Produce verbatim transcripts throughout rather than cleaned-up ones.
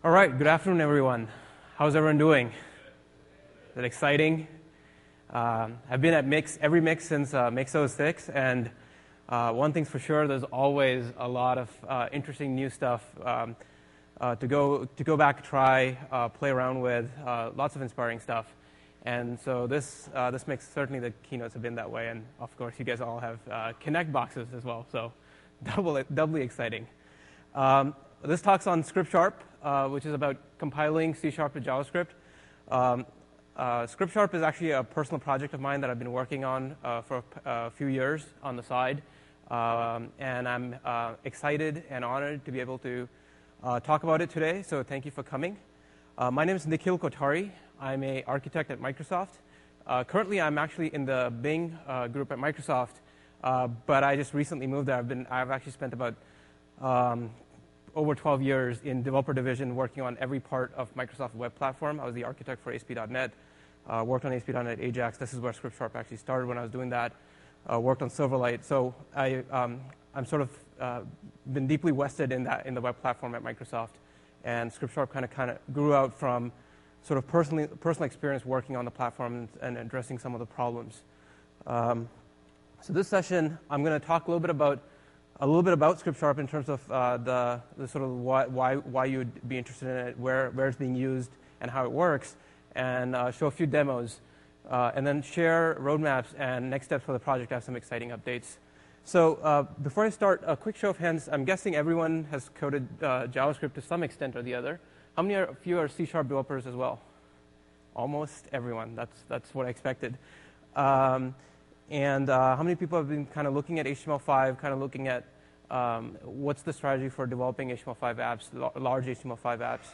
All right, good afternoon, everyone. How's everyone doing? Is it exciting? Um, I've been at Mix, every Mix since uh, Mix oh six, and uh, one thing's for sure, there's always a lot of uh, interesting new stuff um, uh, to go to go back, try, uh, play around with, uh, lots of inspiring stuff. And so this uh, this Mix, certainly the keynotes have been that way, and of course you guys all have uh, Connect boxes as well, so double, doubly exciting. Um, this talk's on Script-Sharp, uh, which is about compiling C Sharp to JavaScript. Um, uh, Script-Sharp is actually a personal project of mine that I've been working on uh, for a, a few years on the side, um, and I'm uh, excited and honored to be able to uh, talk about it today, so thank you for coming. Uh, my name is Nikhil Kothari. I'm an architect at Microsoft. Uh, currently, I'm actually in the Bing uh, group at Microsoft, uh, but I just recently moved there. I've, been, I've actually spent about um, over twelve years in developer division working on every part of Microsoft web platform. I was the architect for A S P dot net, uh, worked on A S P dot net Ajax. This is where Script-Sharp actually started when I was doing that. Uh, worked on Silverlight. So I, um, I'm sort of uh, been deeply vested in that in the web platform at Microsoft. And Script-Sharp kind of kind of grew out from sort of personally, personal experience working on the platform and, and addressing some of the problems. Um, so this session, I'm going to talk a little bit about a little bit about Script-Sharp in terms of uh, the, the sort of why, why why you'd be interested in it, where where it's being used, and how it works, and uh, show a few demos, uh, and then share roadmaps and next steps for the project. I have some exciting updates. So uh, before I start, a quick show of hands. I'm guessing everyone has coded uh, JavaScript to some extent or the other. How many of you are C Sharp developers as well? Almost everyone. That's that's what I expected. Um, and uh, how many people have been kind of looking at H T M L five, kind of looking at um, what's the strategy for developing H T M L five apps, large H T M L five apps?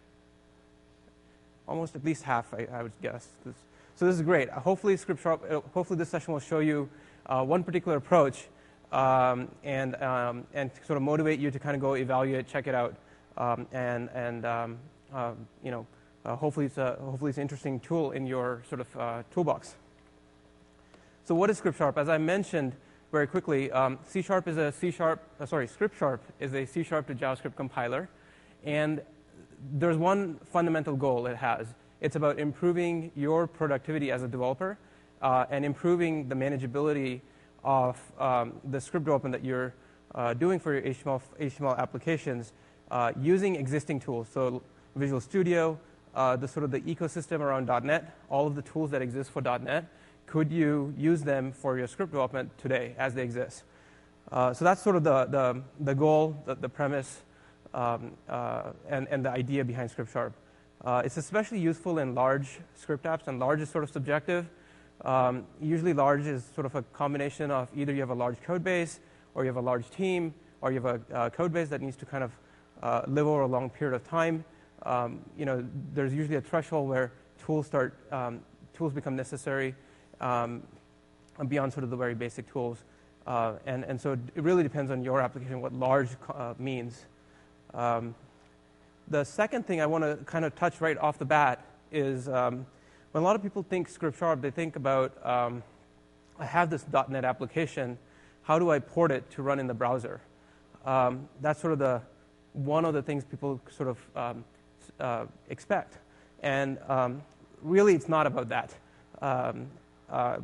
Almost at least half, I, I would guess. This, so this is great. Hopefully, Script-Sharp, uh, hopefully this session will show you uh, one particular approach um, and um, and sort of motivate you to kind of go evaluate, check it out, um, and and um, uh, you know. Uh, hopefully, it's a, hopefully it's an interesting tool in your sort of uh, toolbox. So what is Script-Sharp? As I mentioned very quickly, um, C Sharp is a C Sharp, uh, sorry, Script-Sharp is a C Sharp to JavaScript compiler. And there's one fundamental goal it has. It's about improving your productivity as a developer uh, and improving the manageability of um, the script development that you're uh, doing for your H T M L, H T M L applications uh, using existing tools. So Visual Studio, Uh, the sort of the ecosystem around dot net, all of the tools that exist for dot net, could you use them for your script development today as they exist? Uh, so that's sort of the, the, the goal, the, the premise, um, uh, and, and the idea behind Script-Sharp. Uh, it's especially useful in large script apps, and large is sort of subjective. Um, usually large is sort of a combination of either you have a large code base, or you have a large team, or you have a uh, code base that needs to kind of uh, live over a long period of time. Um, you know, there's usually a threshold where tools start, um, tools become necessary um, beyond sort of the very basic tools. Uh, and, and so it really depends on your application, what large uh, means. Um, the second thing I want to kind of touch right off the bat is um, when a lot of people think Script-Sharp, they think about, um, I have this dot net application, how do I port it to run in the browser? Um, that's sort of the, one of the things people sort of um, Uh, expect. And um, really, it's not about that. Um, uh,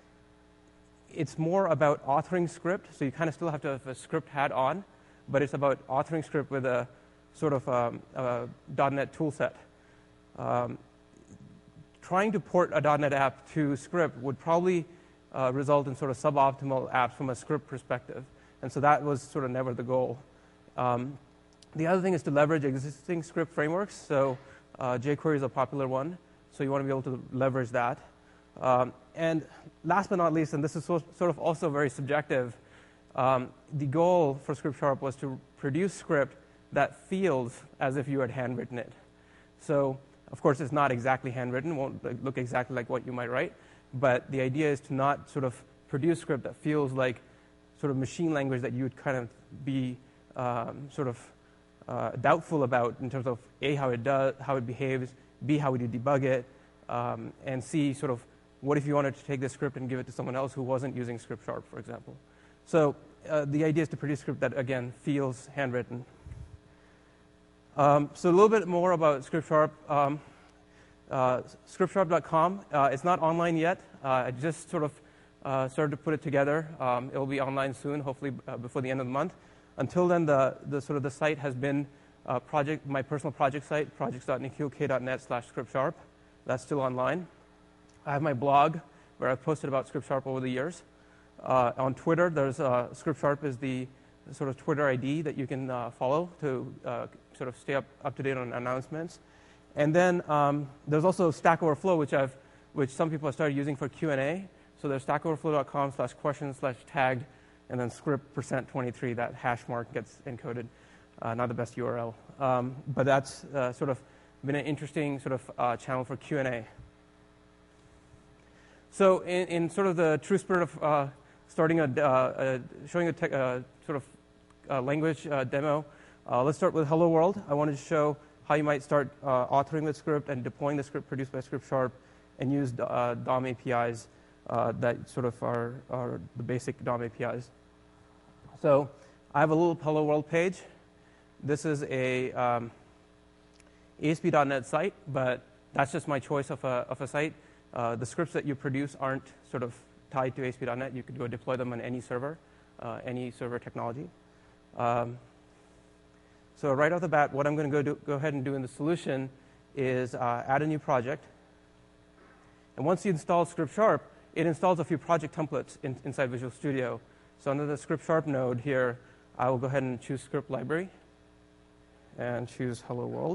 it's more about authoring script. So you kind of still have to have a script hat on, but it's about authoring script with a sort of um, a dot net tool set. Um, trying to port a dot net app to script would probably uh, result in sort of suboptimal apps from a script perspective. And so that was sort of never the goal. Um, The other thing is to leverage existing script frameworks. So uh, jQuery is a popular one. So you want to be able to leverage that. Um, and last but not least, and this is so, sort of also very subjective, um, the goal for Script-Sharp was to produce script that feels as if you had handwritten it. So of course, it's not exactly handwritten. Won't look exactly like what you might write. But the idea is to not sort of produce script that feels like sort of machine language that you would kind of be um, sort of Uh, doubtful about in terms of A, how it does, how it behaves, B, how would you debug it, um, and C, sort of what if you wanted to take this script and give it to someone else who wasn't using Script-Sharp, for example. So uh, the idea is to produce script that, again, feels handwritten. Um, so a little bit more about ScriptSharp. Um, uh, scriptsharp dot com. Uh, it's not online yet. Uh, I just sort of uh, started to put it together. Um, it will be online soon, hopefully uh, before the end of the month. Until then, the, the sort of the site has been uh, project my personal project site, projects dot nikhil k dot net slash scriptsharp. That's still online. I have my blog where I've posted about ScriptSharp over the years. Uh, on Twitter, there's uh, ScriptSharp is the sort of Twitter I D that you can uh, follow to uh, sort of stay up, up to date on announcements. And then um, there's also Stack Overflow, which I've which some people have started using for Q and A. So there's stack overflow dot com slash questions slash tagged, and then script percent twenty-three, that hash mark gets encoded. Uh, not the best U R L. Um, but that's uh, sort of been an interesting sort of uh, channel for Q and A. So in, in sort of the true spirit of uh, starting a, uh, a showing a tech, uh, sort of uh, language uh, demo, uh, let's start with Hello World. I wanted to show how you might start uh, authoring the script and deploying the script produced by ScriptSharp and use uh, D O M A P Is uh, that sort of are, are the basic D O M A P Is. So I have a little Hello World page. This is a um, A S P dot net site, but that's just my choice of a, of a site. Uh, the scripts that you produce aren't sort of tied to A S P dot net. You could go deploy them on any server, uh, any server technology. Um, so right off the bat, what I'm going to go, do, go ahead and do in the solution is uh, add a new project. And once you install ScriptSharp, it installs a few project templates in, inside Visual Studio. So under the ScriptSharp node here, I will go ahead and choose Script Library and choose Hello World.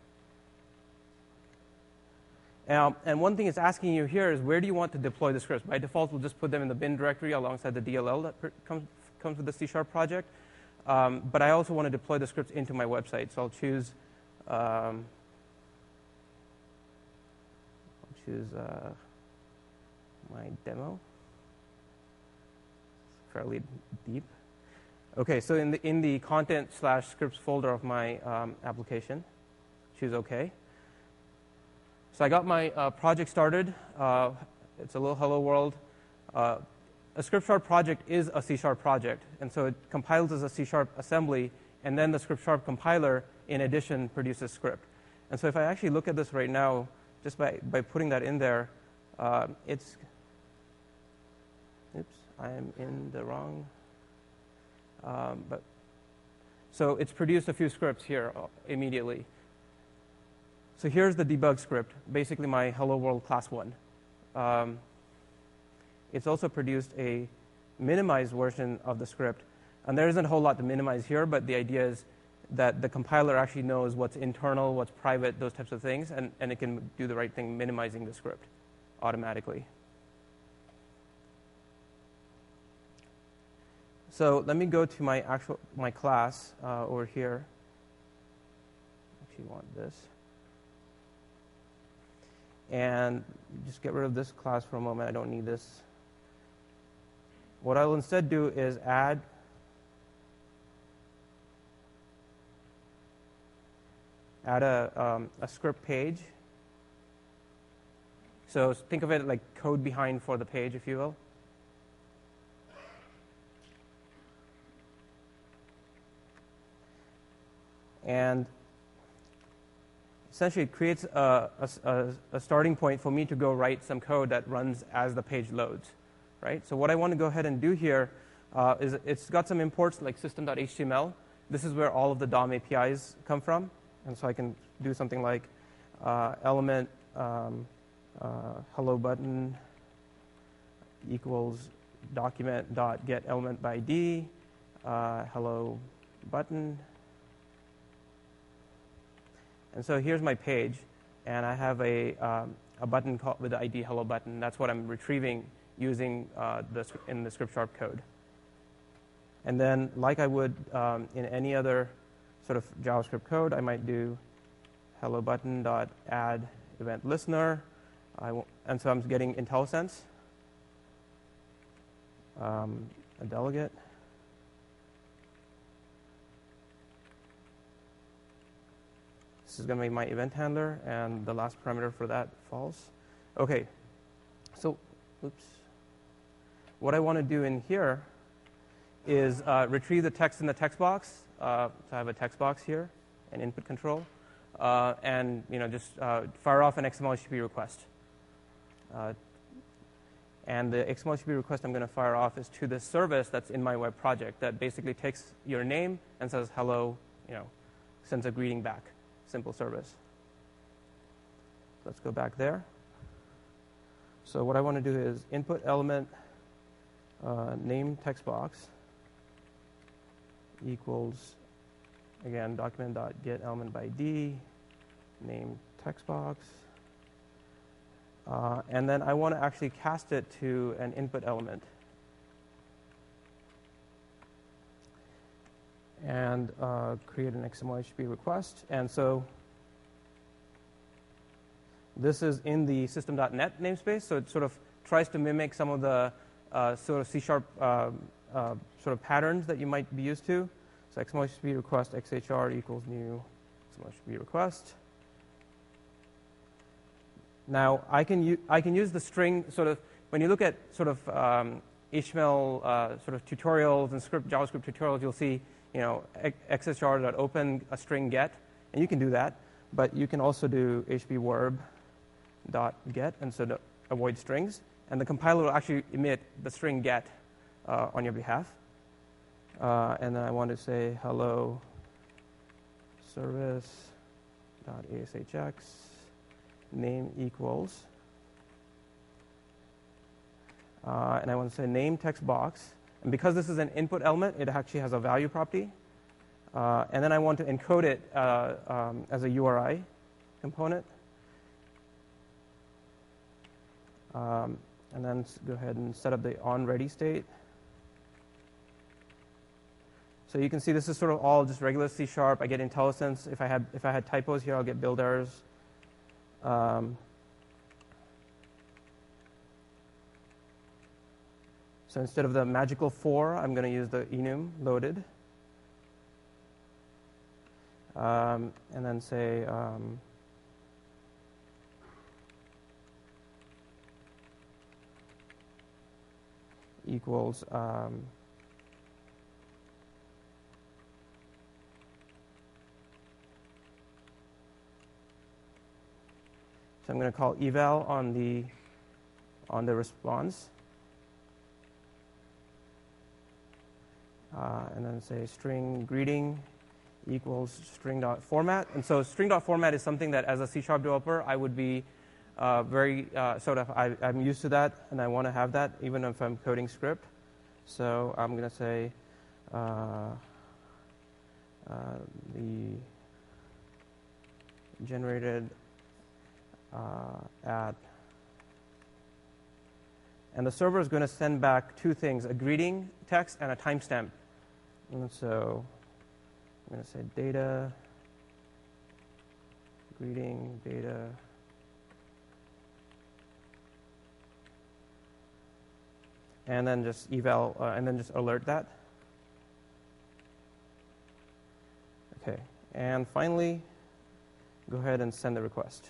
Um, and one thing it's asking you here is where do you want to deploy the scripts? By default, we'll just put them in the bin directory alongside the D L L that comes, comes with the C Sharp project. Um, but I also want to deploy the scripts into my website. So I'll choose, um, I'll choose uh, my demo. It's fairly deep. OK, so in the, in the content slash scripts folder of my um, application, choose OK. So I got my uh, project started. Uh, it's a little Hello World. Uh, a ScriptSharp project is a C Sharp project. And so it compiles as a C Sharp assembly. And then the ScriptSharp compiler, in addition, produces script. And so if I actually look at this right now, just by, by putting that in there, uh, it's, oops, I am in the wrong, um, but, so it's produced a few scripts here immediately. So here's the debug script, basically my Hello World class one. Um, it's also produced a minimized version of the script. And there isn't a whole lot to minimize here, but the idea is that the compiler actually knows what's internal, what's private, those types of things, and, and it can do the right thing, minimizing the script automatically. So let me go to my actual my class uh, over here. Actually, want this. And just get rid of this class for a moment. I don't need this. What I'll instead do is add add a, um, a script page. So think of it like code behind for the page, if you will. And essentially, it creates a, a, a starting point for me to go write some code that runs as the page loads, right? So what I want to go ahead and do here uh, is it's got some imports like system dot H T M L. This is where all of the D O M A P Is come from. And so I can do something like uh, element um, uh, hello button equals document dot get element by I D, uh, hello button. And so here's my page, and I have a, um, a button called with the I D hello button. That's what I'm retrieving using uh, the, in the ScriptSharp code. And then, like I would um, in any other sort of JavaScript code, I might do hello button dot add event listener. I w and so I'm getting IntelliSense, um, a delegate. This is going to be my event handler, and the last parameter for that, false. OK, so oops. What I want to do in here is uh, retrieve the text in the text box. Uh, so I have a text box here, and input control, uh, and you know just uh, fire off an X M L H T T P request. Uh, and the X M L H T T P request I'm going to fire off is to this service that's in my web project that basically takes your name and says hello, you know, sends a greeting back. Simple service. Let's go back there. So what I want to do is input element uh, name text box equals, again, document.get element by D, name text box. Uh, and then I want to actually cast it to an input element. And uh, create an X M L H T T P request. And so this is in the system dot net namespace, so it sort of tries to mimic some of the uh, sort of C sharp uh, uh, sort of patterns that you might be used to. So X M L H T T P request X H R equals new X M L H T T P request. Now I can u- I can use the string sort of when you look at sort of um, H T M L uh, sort of tutorials and script JavaScript tutorials, you'll see you know X H R dot open a string get, and you can do that, but you can also do H T T P verb dot get and so to avoid strings, and the compiler will actually emit the string get uh, on your behalf. Uh, and then I want to say hello service dot A S H X name equals, uh, and I want to say name text box, and because this is an input element, it actually has a value property, uh, and then I want to encode it uh, um, as a U R I component. Um, and then go ahead and set up the on ready state. So you can see this is sort of all just regular C sharp. I get IntelliSense. If I had if I had typos here, I'll get build errors. Um, so instead of the magical four, I'm going to use the enum loaded, um, and then say. Um, equals um, so I'm going to call eval on the on the response, uh, and then say string greeting equals string dot format. And so string dot format is something that as a C sharp developer I would be Uh, very uh, sort of, I, I'm used to that, and I want to have that even if I'm coding script. So I'm going to say uh, uh, the generated uh, at, and the server is going to send back two things: a greeting text and a timestamp. And so I'm going to say data greeting data. And then just eval, uh, and then just alert that. Okay, and finally, go ahead and send the request.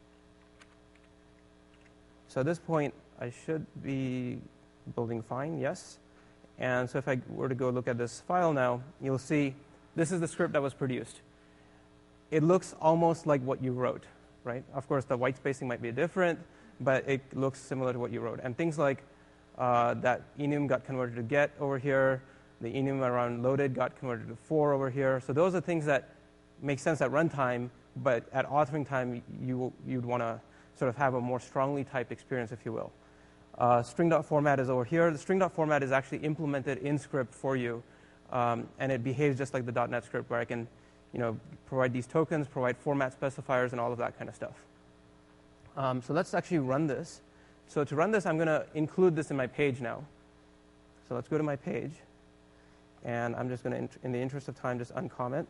So at this point, I should be building fine, yes. And so if I were to go look at this file now, you'll see this is the script that was produced. It looks almost like what you wrote, right? Of course, the white spacing might be different, but it looks similar to what you wrote. And things like Uh, that enum got converted to get over here. The enum around loaded got converted to for over here. So those are things that make sense at runtime, but at authoring time, you, you'd want to sort of have a more strongly typed experience, if you will. Uh, string.format is over here. The string.format is actually implemented in script for you, um, and it behaves just like the .NET script, where I can you know, provide these tokens, provide format specifiers, and all of that kind of stuff. Um, so let's actually run this. So to run this, I'm going to include this in my page now. So let's go to my page. And I'm just going to, in the interest of time, just uncomment.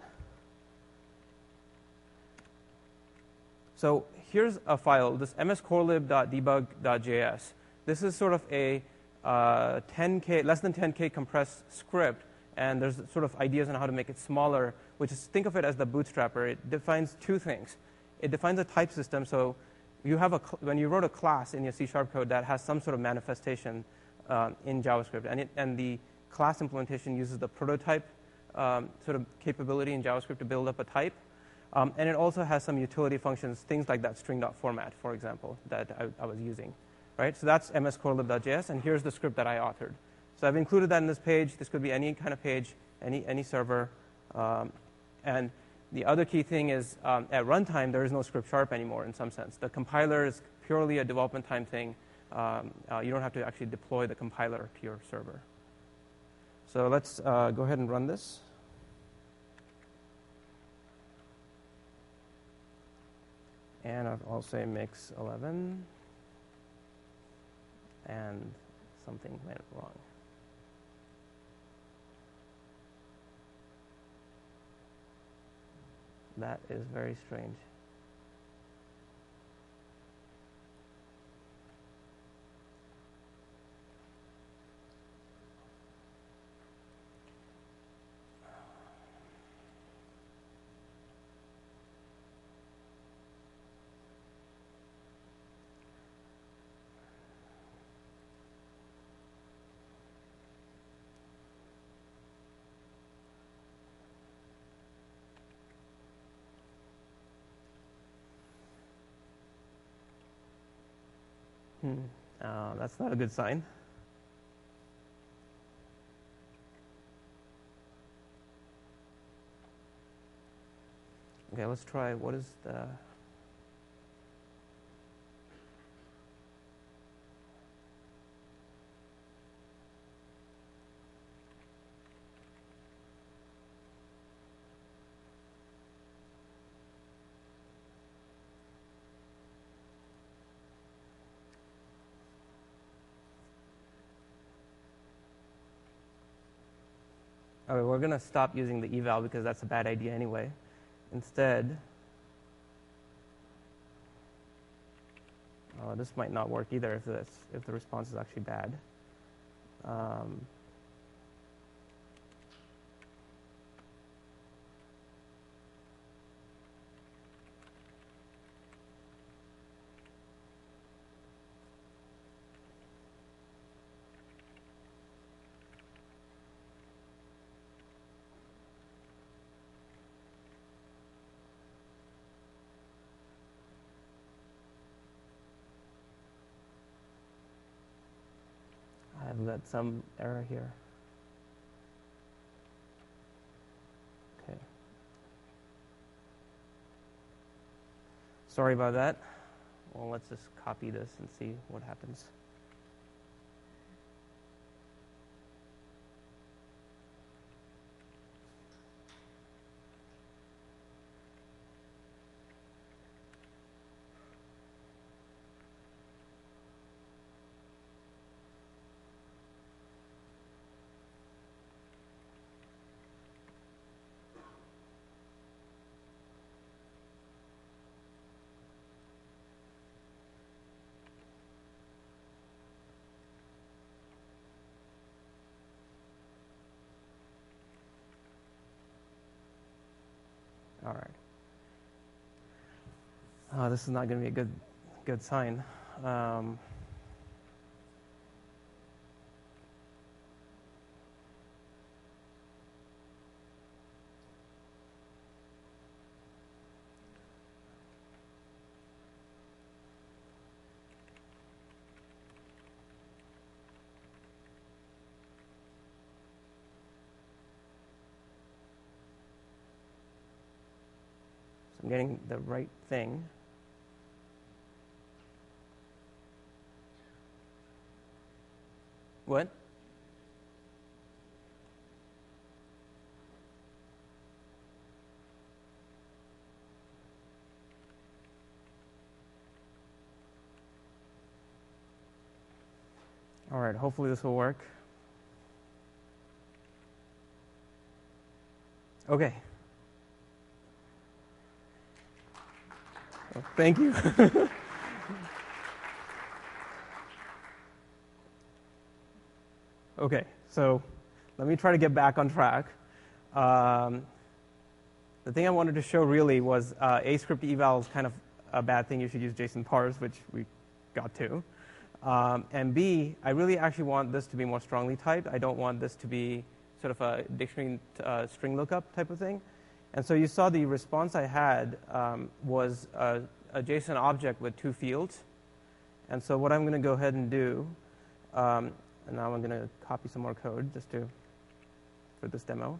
So here's a file, this mscorelib dot debug dot J S. This is sort of a uh, ten K, less than ten K compressed script. And there's sort of ideas on how to make it smaller, which is, think of it as the bootstrapper. It defines two things. It defines a type system. So you have a, when you wrote a class in your C sharp code that has some sort of manifestation um, in JavaScript, and, it, and the class implementation uses the prototype um, sort of capability in JavaScript to build up a type. Um, and it also has some utility functions, things like that string.format, for example, that I, I was using. Right? So that's mscorelib.js, and here's the script that I authored. So I've included that in this page. This could be any kind of page, any, any server. Um, and the other key thing is um, at runtime, there is no script sharp anymore in some sense. The compiler is purely a development time thing. Um, uh, you don't have to actually deploy the compiler to your server. So let's uh, go ahead and run this. And I'll say mix eleven. And something went wrong. That is very strange. Hmm. Uh, that's not a good sign. Okay, let's try. What is the... Okay, we're going to stop using the eval because that's a bad idea anyway. Instead, uh, this might not work either if, this, if the response is actually bad. Um, I've got some error here. Okay. Sorry about that. Well, let's just copy this and see what happens. All right. Uh, this is not going to be a good, good sign. Um, I'm getting the right thing. What? All right, hopefully this will work. Okay. Well, thank you. Okay, so let me try to get back on track. Um, the thing I wanted to show really was uh, a script eval is kind of a bad thing. You should use JSON parse, which we got to. Um, and B, I really actually want this to be more strongly typed. I don't want this to be sort of a dictionary uh, string lookup type of thing. And so you saw the response I had um, was a, a JSON object with two fields. And so what I'm going to go ahead and do, um, and now I'm going to copy some more code just to for this demo.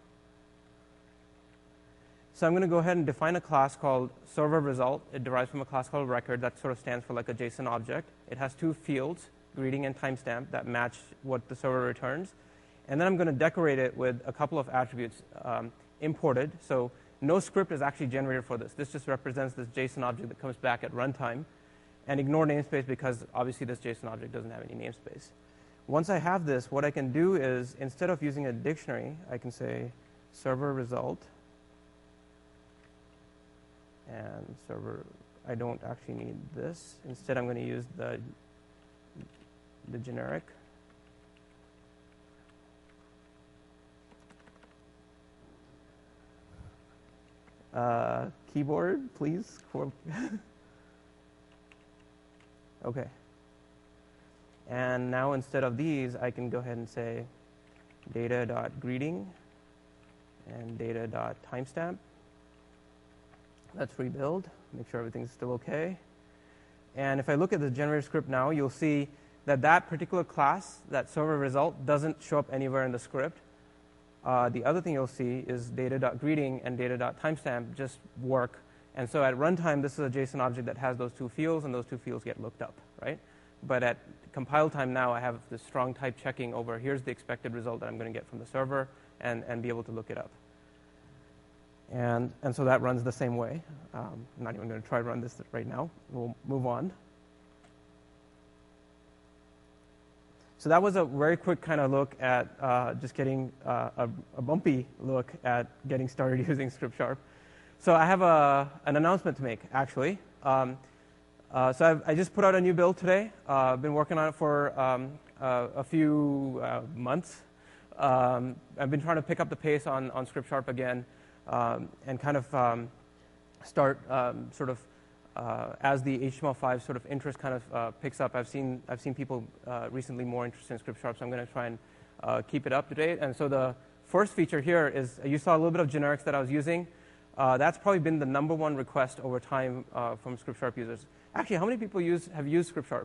So I'm going to go ahead and define a class called server result. It derives from a class called record that sort of stands for like a JSON object. It has two fields, greeting and timestamp, that match what the server returns. And then I'm going to decorate it with a couple of attributes um, imported. So no script is actually generated for this. This just represents this JSON object that comes back at runtime. And ignore namespace because obviously this JSON object doesn't have any namespace. Once I have this, what I can do is instead of using a dictionary, I can say server result. And server, I don't actually need this. Instead, I'm going to use the, the generic. Uh, keyboard, please. Okay. And now instead of these, I can go ahead and say data.greeting and data.timestamp. Let's rebuild, make sure everything's still okay. And if I look at the generated script now, you'll see that that particular class, that server result, doesn't show up anywhere in the script. Uh, the other thing you'll see is data.greeting and data.timestamp just work. And so at runtime, this is a JSON object that has those two fields, and those two fields get looked up, right? But at compile time now, I have this strong type checking over here's the expected result that I'm going to get from the server, and, and be able to look it up. And, and so that runs the same way. Um, I'm not even going to try to run this right now. We'll move on. So that was a very quick kind of look at uh, just getting uh, a, a bumpy look at getting started using ScriptSharp. So I have a, an announcement to make, actually. Um, uh, so I've, I just put out a new build today. Uh, I've been working on it for um, uh, a few uh, months. Um, I've been trying to pick up the pace on, on ScriptSharp again. Um, and kind of um, start um, sort of uh, as the H T M L five sort of interest kind of uh, picks up. I've seen I've seen people uh, recently more interested in ScriptSharp, so I'm going to try and uh, keep it up to date. And so the first feature here is you saw a little bit of generics that I was using. Uh, that's probably been the number one request over time uh, from ScriptSharp users. Actually, how many people use have used ScriptSharp?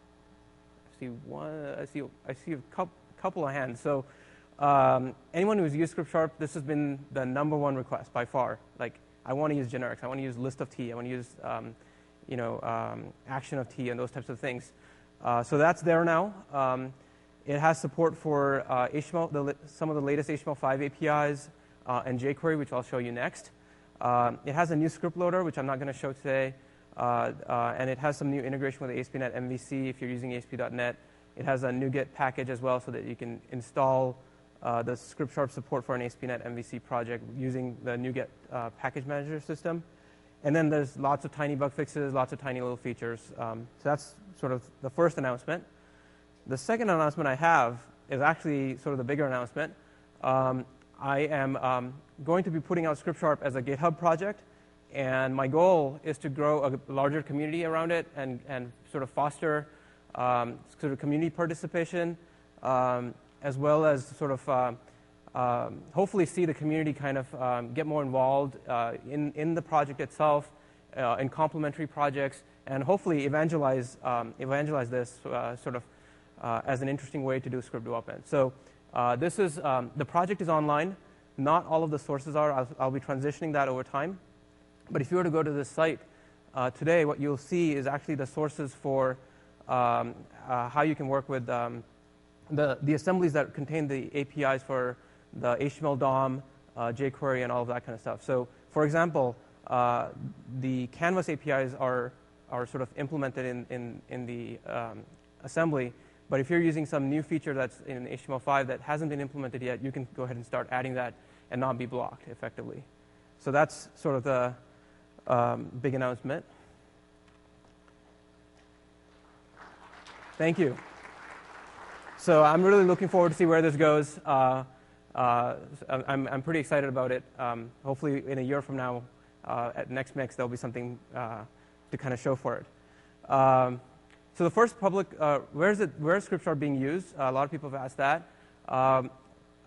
I see one. I see I see a couple, couple of hands. So. Um, anyone who's used ScriptSharp, this has been the number one request by far. Like, I want to use generics. I want to use list of T. I want to use, um, you know, um, action of T and those types of things. Uh, so that's there now. Um, it has support for uh, H T M L, the, some of the latest H T M L five A P Is uh, and jQuery, which I'll show you next. Um, it has a new script loader, which I'm not going to show today. Uh, uh, and it has some new integration with A S P dot net M V C if you're using A S P dot net. It has a NuGet package as well so that you can install Uh, the ScriptSharp support for an A S P dot net M V C project using the NuGet uh, package manager system. And then there's lots of tiny bug fixes, lots of tiny little features. Um, so that's sort of the first announcement. The second announcement I have is actually sort of the bigger announcement. Um, I am um, going to be putting out ScriptSharp as a GitHub project. And my goal is to grow a larger community around it and, and sort of foster um, sort of community participation. Um, as well as sort of uh, um, hopefully see the community kind of um, get more involved uh, in, in the project itself, uh, in complementary projects, and hopefully evangelize, um, evangelize this uh, sort of uh, as an interesting way to do script development. So uh, this is, um, the project is online. Not all of the sources are. I'll, I'll be transitioning that over time. But if you were to go to this site uh, today, what you'll see is actually the sources for um, uh, how you can work with um, The, the assemblies that contain the A P Is for the H T M L D O M, uh, jQuery, and all of that kind of stuff. So, for example, uh, the Canvas A P Is are, are sort of implemented in, in, in the um, assembly. But if you're using some new feature that's in H T M L five that hasn't been implemented yet, you can go ahead and start adding that and not be blocked effectively. So that's sort of the um, big announcement. Thank you. So I'm really looking forward to see where this goes. Uh, uh, I'm, I'm pretty excited about it. Um, hopefully in a year from now, uh, at Next Mix, there'll be something uh, to kind of show for it. Um, so the first public, uh, where is it? Where is ScriptSharp being used? Uh, a lot of people have asked that. Um,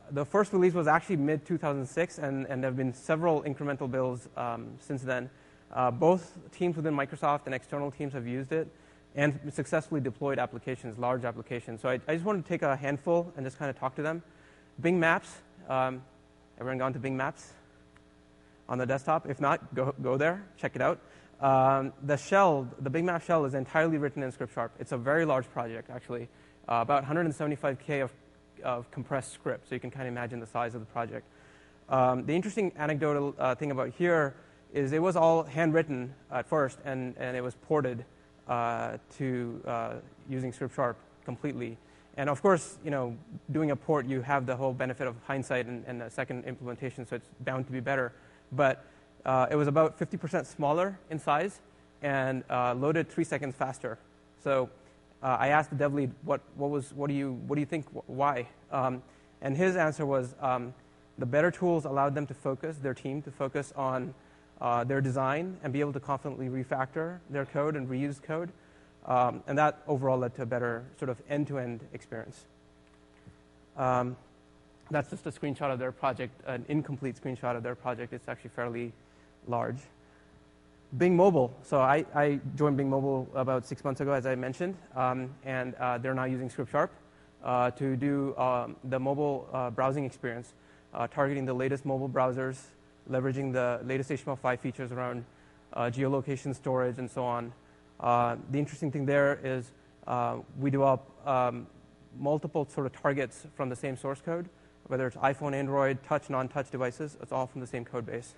the first release was actually mid two thousand six, and, and there have been several incremental builds um, since then. Uh, both teams within Microsoft and external teams have used it and successfully deployed applications, large applications. So I, I just wanted to take a handful and just kind of talk to them. Bing Maps. Um, everyone gone to Bing Maps on the desktop? If not, go, go there, check it out. Um, the shell, the Bing Map shell is entirely written in Script-Sharp. It's a very large project, actually, uh, about one hundred seventy-five K of, of compressed script, so you can kind of imagine the size of the project. Um, the interesting anecdotal uh, thing about here is it was all handwritten at first, and, and it was ported uh, to uh, using Script-Sharp completely. And of course, you know, doing a port, you have the whole benefit of hindsight and, and a second implementation, so it's bound to be better. But uh, it was about fifty percent smaller in size and uh, loaded three seconds faster. So uh, I asked the dev lead, what, what, was, what, do, you, what do you think, why? Um, and his answer was um, the better tools allowed them to focus, their team to focus on uh, their design and be able to confidently refactor their code and reuse code. Um, and that overall led to a better sort of end-to-end experience. Um, that's just a screenshot of their project, an incomplete screenshot of their project. It's actually fairly large. Bing Mobile. So I, I joined Bing Mobile about six months ago, as I mentioned, um, and uh, they're now using Script-Sharp uh, to do um, the mobile uh, browsing experience, uh, targeting the latest mobile browsers, leveraging the latest H T M L five features around uh, geolocation storage and so on. Uh, the interesting thing there is uh, we develop um, multiple sort of targets from the same source code, whether it's iPhone, Android, touch, non-touch devices. It's all from the same code base.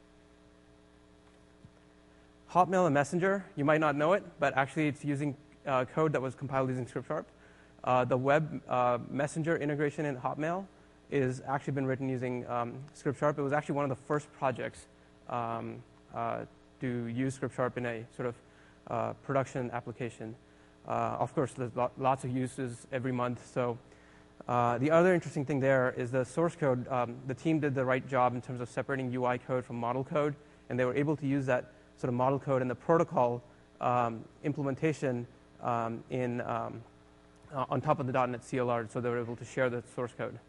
Hotmail and Messenger, you might not know it, but actually it's using uh, code that was compiled using Script-Sharp. Uh, the web uh, messenger integration in Hotmail is actually been written using um, Script-Sharp. It was actually one of the first projects um, uh, to use Script-Sharp in a sort of uh, production application. Uh, of course, there's lo lots of uses every month. So uh, the other interesting thing there is the source code. Um, the team did the right job in terms of separating U I code from model code, and they were able to use that sort of model code and the protocol um, implementation um, in, um, uh, on top of the .NET C L R, so they were able to share the source code.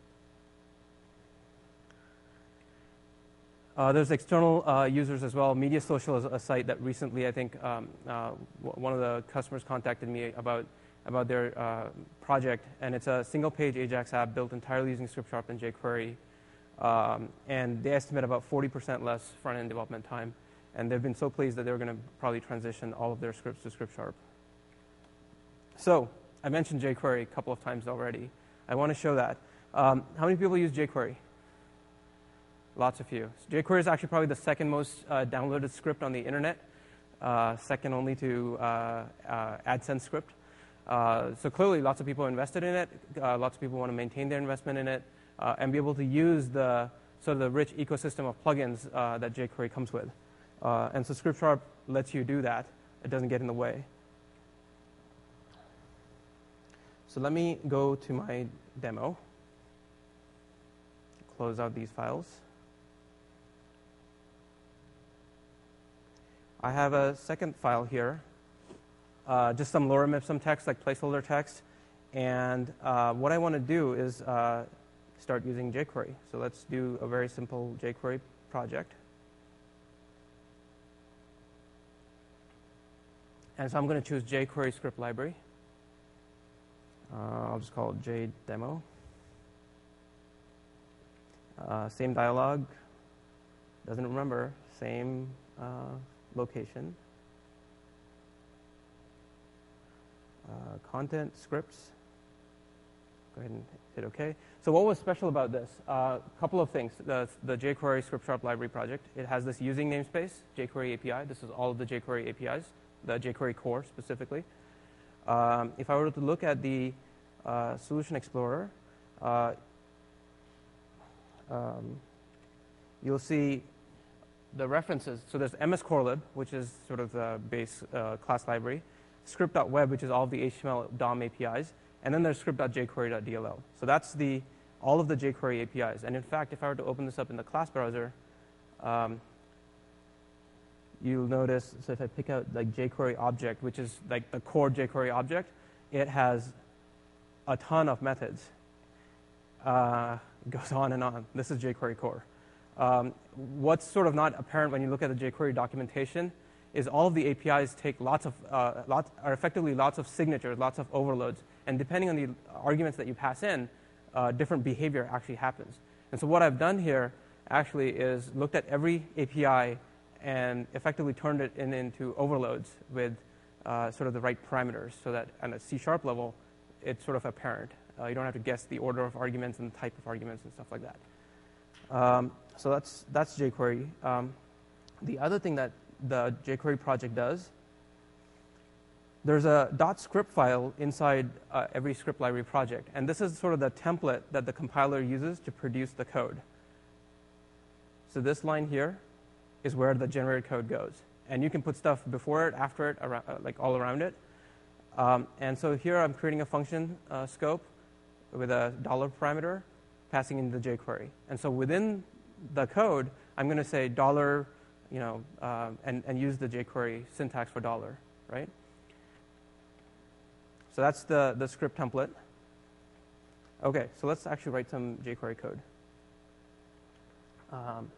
Uh, there's external uh, users as well. Media Social is a site that recently, I think, um, uh, one of the customers contacted me about, about their uh, project, and it's a single-page Ajax app built entirely using Script-Sharp and jQuery, um, and they estimate about forty percent less front-end development time. And they've been so pleased that they're going to probably transition all of their scripts to Script-Sharp. So I mentioned jQuery a couple of times already. I want to show that. Um, how many people use jQuery? Lots of you. So jQuery is actually probably the second most uh, downloaded script on the internet, uh, second only to uh, uh, AdSense script. Uh, so clearly, lots of people invested in it. Uh, lots of people want to maintain their investment in it uh, and be able to use the sort of the rich ecosystem of plugins uh, that jQuery comes with. Uh, and so Script-Sharp lets you do that. It doesn't get in the way. So let me go to my demo. Close out these files. I have a second file here, uh, just some lorem ipsum text, like placeholder text. And uh, what I want to do is uh, start using jQuery. So let's do a very simple jQuery project. And so I'm going to choose jQuery script library. Uh, I'll just call it jdemo. Uh, same dialog. Doesn't remember. Same uh, location. Uh, content, scripts. Go ahead and hit OK. So what was special about this? A uh, couple of things. The, the jQuery Script-Sharp library project. It has this using namespace, jQuery A P I. This is all of the jQuery A P Is. The jQuery core specifically. Um, if I were to look at the uh, Solution Explorer, uh, um, you'll see the references. So there's mscorelib, which is sort of the base uh, class library, script.web, which is all of the H T M L D O M A P Is, and then there's script.jQuery.dll. So that's the all of the jQuery A P Is. And in fact, if I were to open this up in the class browser, um, you'll notice, so if I pick out like jQuery object, which is like the core jQuery object, it has a ton of methods. Uh, it goes on and on. This is jQuery core. Um, what's sort of not apparent when you look at the jQuery documentation is all of the A P Is take lots of, uh, lots, are effectively lots of signatures, lots of overloads. And depending on the arguments that you pass in, uh, different behavior actually happens. And so what I've done here actually is looked at every A P I and effectively turned it in, into overloads with uh, sort of the right parameters so that on a C-sharp level, it's sort of apparent. Uh, you don't have to guess the order of arguments and the type of arguments and stuff like that. Um, so that's, that's jQuery. Um, the other thing that the jQuery project does, there's a .script file inside uh, every script library project. And this is sort of the template that the compiler uses to produce the code. So this line here is where the generated code goes. And you can put stuff before it, after it, around, uh, like all around it. Um, and so here I'm creating a function uh, scope with a dollar parameter passing into the jQuery. And so within the code, I'm going to say dollar, you know, uh, and, and use the jQuery syntax for dollar, right? So that's the, the script template. OK, so let's actually write some jQuery code. Um,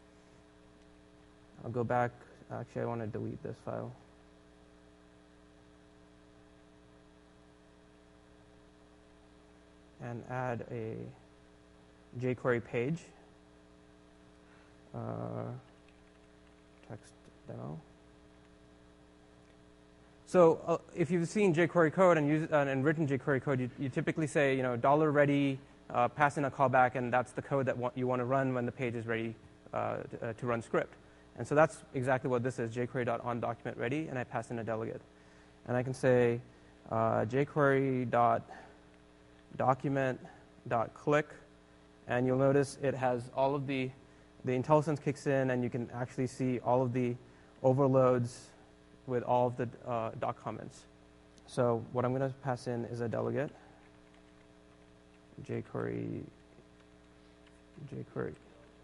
I'll go back. Actually, I want to delete this file. And add a jQuery page. Uh, text demo. So uh, if you've seen jQuery code and, use, uh, and written jQuery code, you, you typically say, you know, dollar ready, uh, pass in a callback, and that's the code that want, you want to run when the page is ready uh, to, uh, to run script. And so that's exactly what this is, jQuery.onDocumentReady, and I pass in a delegate. And I can say uh, jQuery.document.click, and you'll notice it has all of the, the IntelliSense kicks in, and you can actually see all of the overloads with all of the uh, doc comments. So what I'm going to pass in is a delegate, jQuery, jQuery.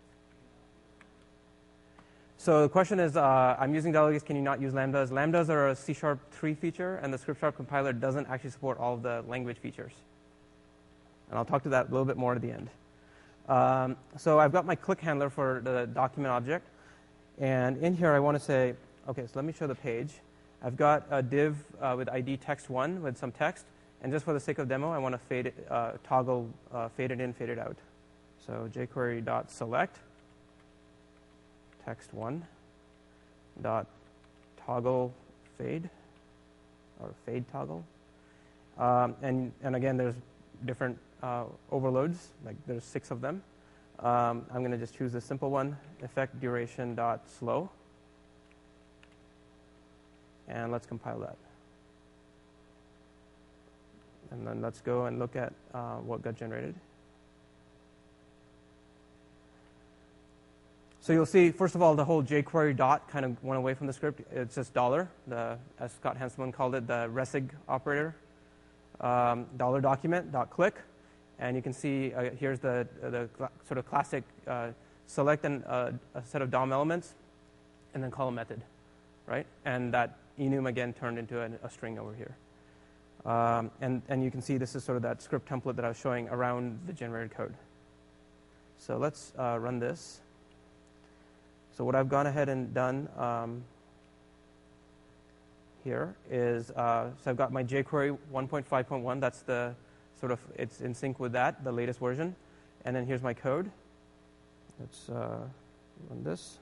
So the question is, uh, I'm using delegates, can you not use lambdas? Lambdas are a C sharp three feature, and the ScriptSharp compiler doesn't actually support all of the language features. And I'll talk to that a little bit more at the end. Um, so I've got my click handler for the document object. And in here, I want to say, OK, so let me show the page. I've got a div uh, with I D text one with some text. And just for the sake of demo, I want to fade it, uh, toggle uh, fade it in, fade it out. So jQuery.select text one dot toggle fade or fade toggle. Um, and, and again, there's different uh, overloads, like there's six of them. Um, I'm going to just choose the simple one, effect duration dot slow. And let's compile that. And then let's go and look at uh, what got generated. So you'll see, first of all, the whole jQuery dot kind of went away from the script. It's just dollar, the, as Scott Hanselman called it, the resig operator. Um, dollar document dot click. And you can see uh, here's the, the sort of classic uh, select an, uh, a set of D O M elements and then call a method, right? And that enum again turned into a, a string over here. Um, and, and you can see this is sort of that script template that I was showing around the generated code. So let's uh, run this. So what I've gone ahead and done um, here is, uh, so I've got my jQuery one point five point one. That's the sort of, it's in sync with that, the latest version. And then here's my code. Let's uh, run this.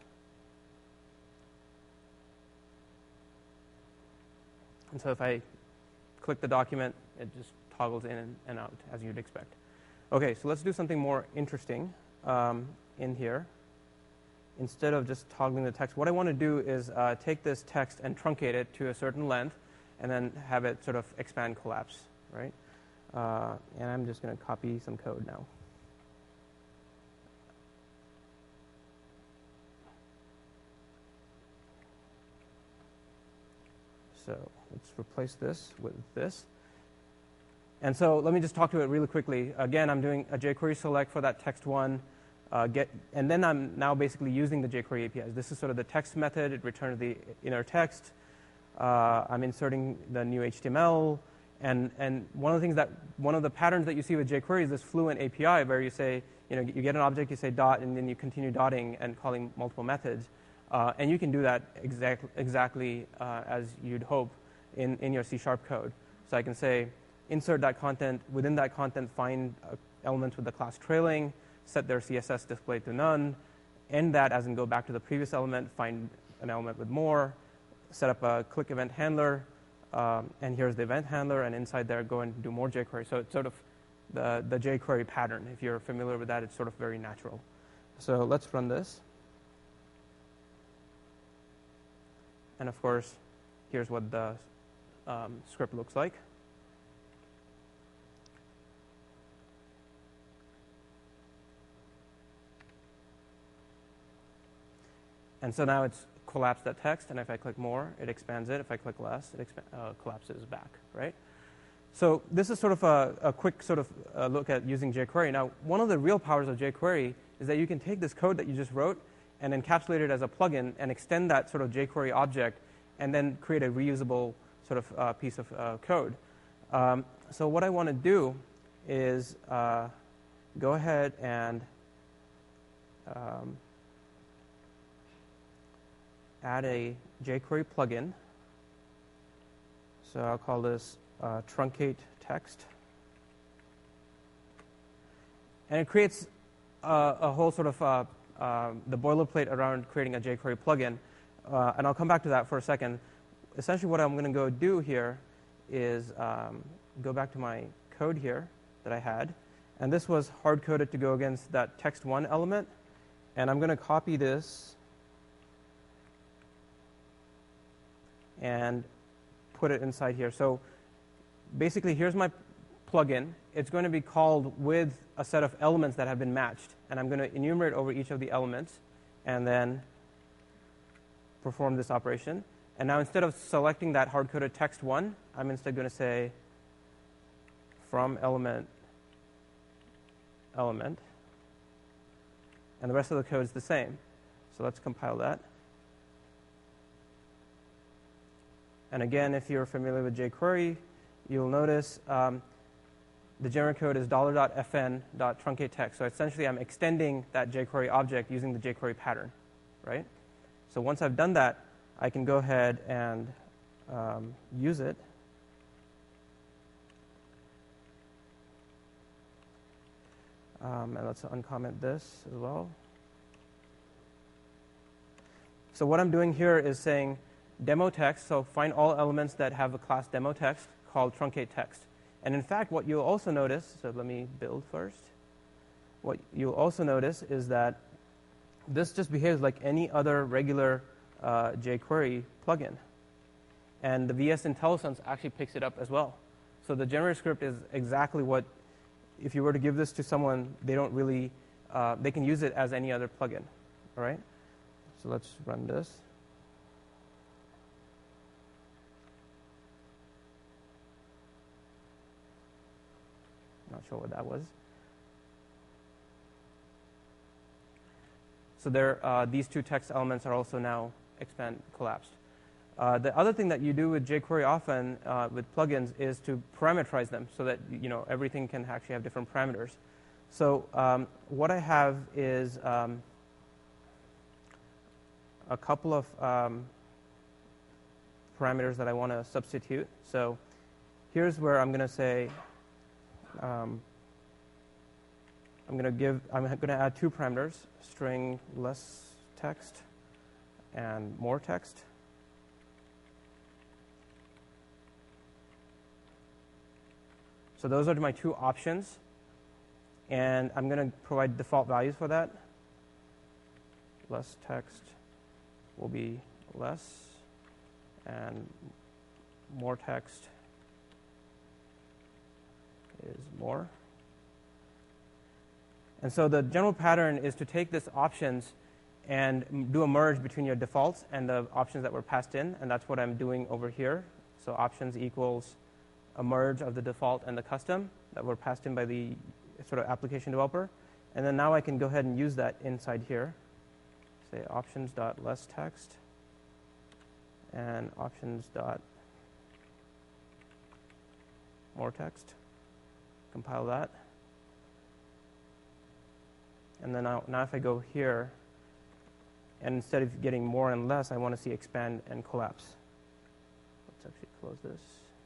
And so if I click the document, it just toggles in and, and out, as you'd expect. OK, so let's do something more interesting um, in here. Instead of just toggling the text, what I want to do is uh, take this text and truncate it to a certain length, and then have it sort of expand collapse, right? Uh, and I'm just going to copy some code now. So let's replace this with this. And so let me just talk to it really quickly. Again, I'm doing a jQuery select for that text one. Uh, get, and then I'm now basically using the jQuery A P Is. This is sort of the text method. It returns the inner text. Uh, I'm inserting the new H T M L. And, and one of the things that, one of the patterns that you see with jQuery is this Fluent A P I where you say, you know, you get an object, you say dot, and then you continue dotting and calling multiple methods. Uh, and you can do that exact, exactly uh, as you'd hope in, in your C sharp code. So I can say, insert that content, within that content, find uh, elements with the class trailing, set their C S S display to none, end that as in go back to the previous element, find an element with more, set up a click event handler, um, and here's the event handler, and inside there go and do more jQuery. So it's sort of the, the jQuery pattern. If you're familiar with that, it's sort of very natural. So let's run this. And of course, here's what the um, script looks like. And so now it's collapsed that text, and if I click more, it expands it. If I click less, it uh, collapses back, right? So this is sort of a, a quick sort of uh, look at using jQuery. Now, one of the real powers of jQuery is that you can take this code that you just wrote and encapsulate it as a plugin and extend that sort of jQuery object and then create a reusable sort of uh, piece of uh, code. Um, so what I want to do is uh, go ahead and um, add a jQuery plugin. So I'll call this uh, truncate text. And it creates uh, a whole sort of uh, uh, the boilerplate around creating a jQuery plugin. Uh, and I'll come back to that for a second. Essentially what I'm going to go do here is um, go back to my code here that I had. And this was hard-coded to go against that text one element. And I'm going to copy this and put it inside here. So basically, here's my plugin. It's going to be called with a set of elements that have been matched. And I'm going to enumerate over each of the elements and then perform this operation. And now instead of selecting that hard-coded text one, I'm instead going to say from element element. And the rest of the code is the same. So let's compile that. And again, if you're familiar with jQuery, you'll notice um, the generic code is $.fn.truncateText. So essentially, I'm extending that jQuery object using the jQuery pattern, right? So once I've done that, I can go ahead and um, use it. Um, and let's uncomment this as well. So what I'm doing here is saying demo text, so find all elements that have a class demo text called truncate text. And in fact, what you'll also notice, so let me build first. What you'll also notice is that this just behaves like any other regular uh, jQuery plugin. And the V S IntelliSense actually picks it up as well. So the generator script is exactly what, if you were to give this to someone, they don't really, uh, they can use it as any other plugin, all right? So let's run this. Not sure what that was. So there, uh, these two text elements are also now expand collapsed. Uh, the other thing that you do with jQuery often uh, with plugins is to parameterize them so that you know everything can actually have different parameters. So um, what I have is um, a couple of um, parameters that I want to substitute. So here's where I'm going to say um, I'm going to give I'm going to add two parameters: string less text and more text. So those are my two options, and I'm going to provide default values for that. Less text will be less, and more text is more. And so the general pattern is to take this options and do a merge between your defaults and the options that were passed in, and that's what I'm doing over here. So options equals a merge of the default and the custom that were passed in by the sort of application developer. And then now I can go ahead and use that inside here. Say options.lessText and options dot more text. Compile that. And then now, now if I go here, and instead of getting more and less, I want to see expand and collapse. Let's actually close this.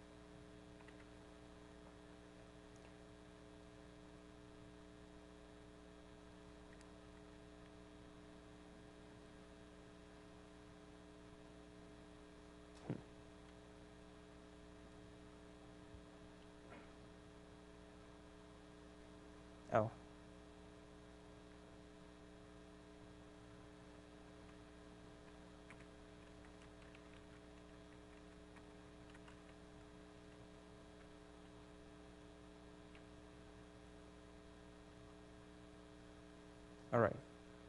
Oh. All right.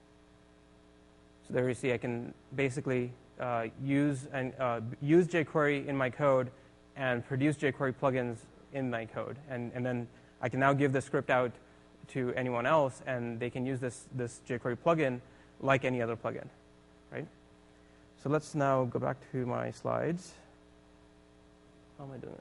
So there you see I can basically uh, use and uh, use jQuery in my code and produce jQuery plugins in my code, and and then I can now give the script out to anyone else, and they can use this this jQuery plugin like any other plugin, right? So let's now go back to my slides. How am I doing?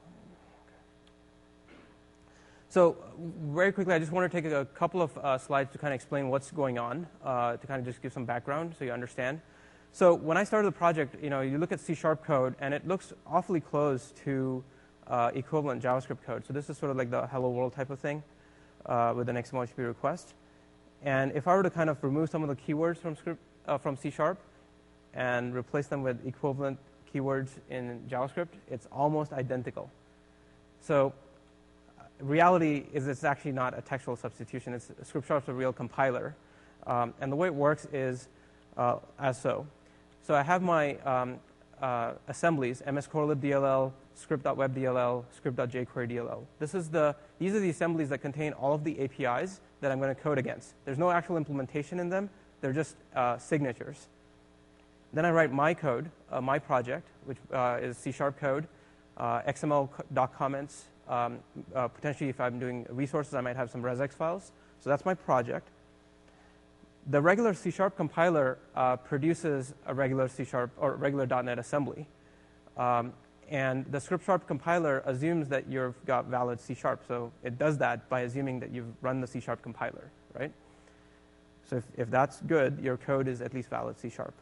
So very quickly, I just want to take a couple of uh, slides to kind of explain what's going on, uh, to kind of just give some background so you understand. So when I started the project, you know, you look at C sharp code, and it looks awfully close to uh, equivalent JavaScript code. So this is sort of like the hello world type of thing uh, with an X M L H T T P request. And if I were to kind of remove some of the keywords from script uh, from C sharp and replace them with equivalent keywords in JavaScript, it's almost identical. So reality is it's actually not a textual substitution. It's ScriptSharp's a real compiler. Um, and the way it works is uh, as so. So I have my um, uh, assemblies, mscorelibdll, script.webdll, script.jQueryDLL. This is the, these are the assemblies that contain all of the A P Is that I'm going to code against. There's no actual implementation in them. They're just uh, signatures. Then I write my code, uh, my project, which uh, is C sharp code, uh, X M L doc comments. Um, uh, potentially, if I'm doing resources, I might have some resx files. So that's my project. The regular C sharp compiler uh, produces a regular C sharp or regular dot net assembly. Um, and the ScriptSharp compiler assumes that you've got valid C sharp. So it does that by assuming that you've run the C sharp compiler, right? So if, if that's good, your code is at least valid C sharp.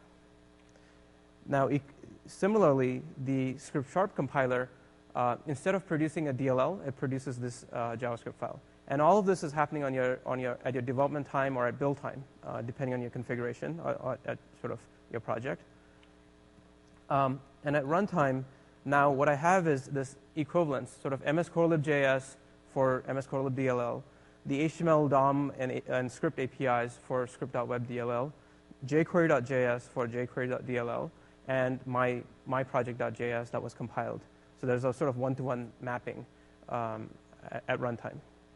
Now, e similarly, the ScriptSharp compiler, Uh, instead of producing a D L L, it produces this uh, JavaScript file. And all of this is happening on your, on your, at your development time or at build time, uh, depending on your configuration or, or at sort of your project. Um, and at runtime, now what I have is this equivalence, sort of mscorelib.js for mscorelibdll, the H T M L D O M and, and script A P Is for script.webdll, jQuery.js for jQuery.dll, and my, my project.js that was compiled. So there's a sort of one-to-one mapping um, at, at runtime.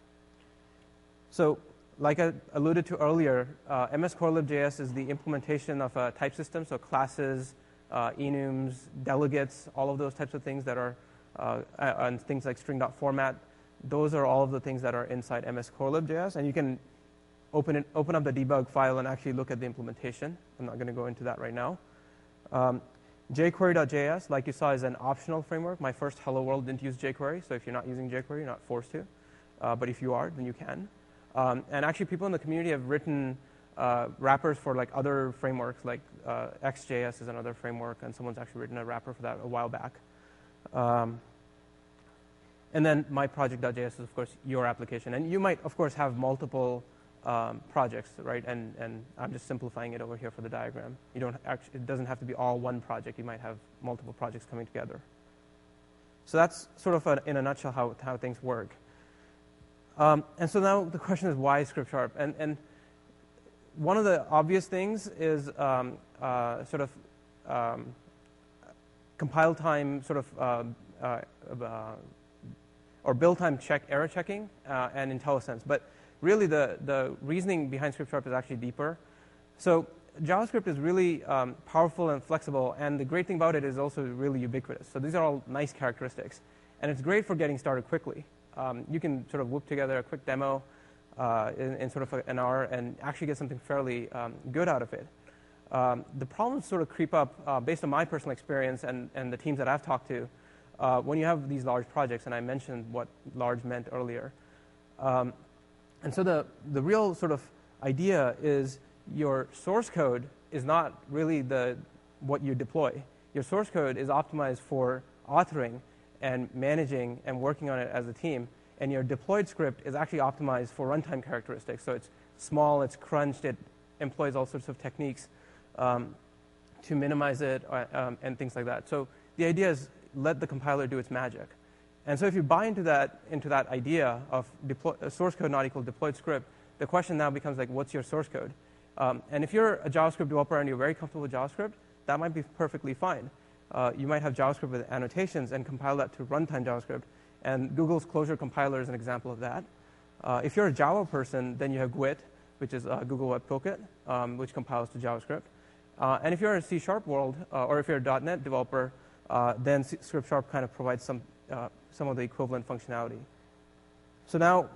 So like I alluded to earlier, uh, mscorelib.js is the implementation of a type system, so classes, uh, enums, delegates, all of those types of things that are, uh, and things like string.format. Those are all of the things that are inside mscorelib.js, and you can open, it, open up the debug file and actually look at the implementation. I'm not going to go into that right now. Um, jQuery.js, like you saw, is an optional framework. My first Hello World didn't use jQuery, so if you're not using jQuery, you're not forced to. Uh, but if you are, then you can. Um, and actually, people in the community have written uh, wrappers for like other frameworks, like uh, X J S is another framework, and someone's actually written a wrapper for that a while back. Um, and then my project.js is, of course, your application. And you might, of course, have multiple Um, projects, right? And, and I'm just simplifying it over here for the diagram. You don't actually, it doesn't have to be all one project. You might have multiple projects coming together. So that's sort of a, in a nutshell how, how things work. Um, and so now the question is, why ScriptSharp? And, and one of the obvious things is um, uh, sort of um, compile time sort of uh, uh, uh, or build time check error checking uh, and IntelliSense. But really, the, the reasoning behind ScriptSharp is actually deeper. So JavaScript is really um, powerful and flexible, and the great thing about it is also really ubiquitous. So these are all nice characteristics. And it's great for getting started quickly. Um, you can sort of whip together a quick demo uh, in, in sort of an hour and actually get something fairly um, good out of it. Um, the problems sort of creep up uh, based on my personal experience and, and the teams that I've talked to. uh, when you have these large projects, and I mentioned what large meant earlier. Um, and so the, the real sort of idea is your source code is not really the, what you deploy. Your source code is optimized for authoring and managing and working on it as a team. And your deployed script is actually optimized for runtime characteristics. So it's small, it's crunched, it employs all sorts of techniques um, to minimize it uh, um, and things like that. So the idea is let the compiler do its magic. And so if you buy into that, into that idea of deploy, uh, source code not equal deployed script, the question now becomes like, what's your source code? Um, and if you're a JavaScript developer and you're very comfortable with JavaScript, that might be perfectly fine. Uh, you might have JavaScript with annotations and compile that to runtime JavaScript. And Google's Clojure compiler is an example of that. Uh, if you're a Java person, then you have Gwt, which is uh, Google Web Toolkit, um, which compiles to JavaScript. Uh, and if you're in a C Sharp world, uh, or if you're a .NET developer, uh, then C Script Sharp kind of provides some, uh, some of the equivalent functionality. So now,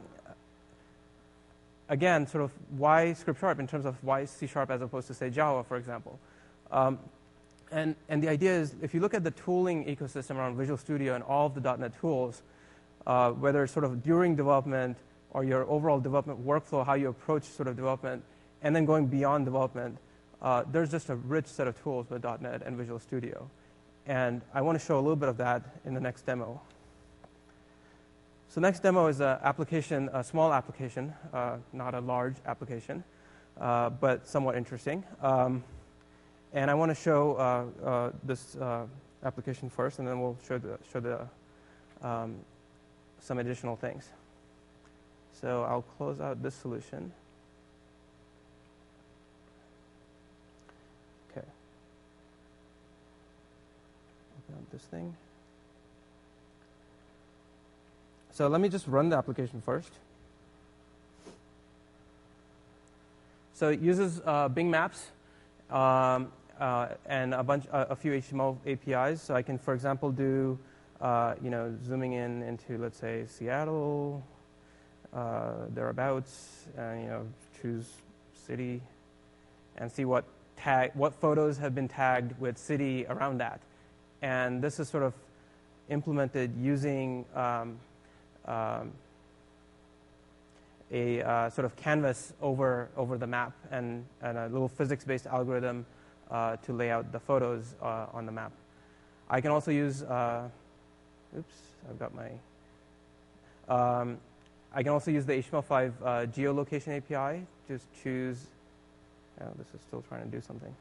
again, sort of why Script Sharp in terms of why C Sharp as opposed to, say, Java, for example. Um, and, and the idea is, if you look at the tooling ecosystem around Visual Studio and all of the .NET tools, uh, whether it's sort of during development or your overall development workflow, how you approach sort of development, and then going beyond development, uh, there's just a rich set of tools with .NET and Visual Studio. And I want to show a little bit of that in the next demo. So next demo is an application, a small application, uh, not a large application, uh, but somewhat interesting. Um, and I want to show uh, uh, this uh, application first, and then we'll show the, show the um, some additional things. So I'll close out this solution. Okay. Open up this thing. So let me just run the application first. So it uses uh, Bing Maps um, uh, and a bunch, uh, a few H T M L A P Is. So I can, for example, do, uh, you know, zooming in into, let's say, Seattle, uh, thereabouts, and you know, choose city, and see what tag, what photos have been tagged with city around that. And this is sort of implemented using um, Um, a uh, sort of canvas over over the map and, and a little physics-based algorithm uh, to lay out the photos uh, on the map. I can also use, uh, oops, I've got my, um, I can also use the H T M L five uh, geolocation A P I. Just choose, oh, this is still trying to do something.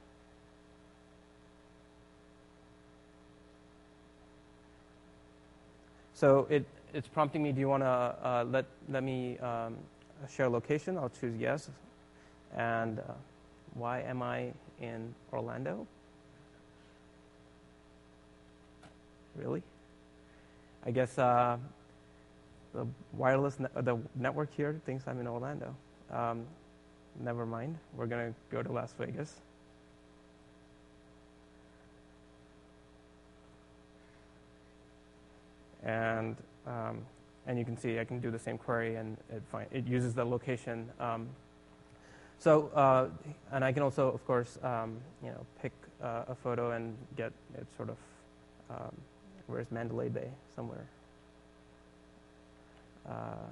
So it It's prompting me, do you want to uh, let, let me um, share location? I'll choose yes. And uh, why am I in Orlando? Really? I guess uh, the wireless, ne the network here thinks I'm in Orlando. Um, never mind. We're going to go to Las Vegas. And Um, and you can see I can do the same query, and it, find, it uses the location. Um, so, uh, and I can also, of course, um, you know, pick uh, a photo and get it sort of, um, where's Mandalay Bay? Somewhere. Uh,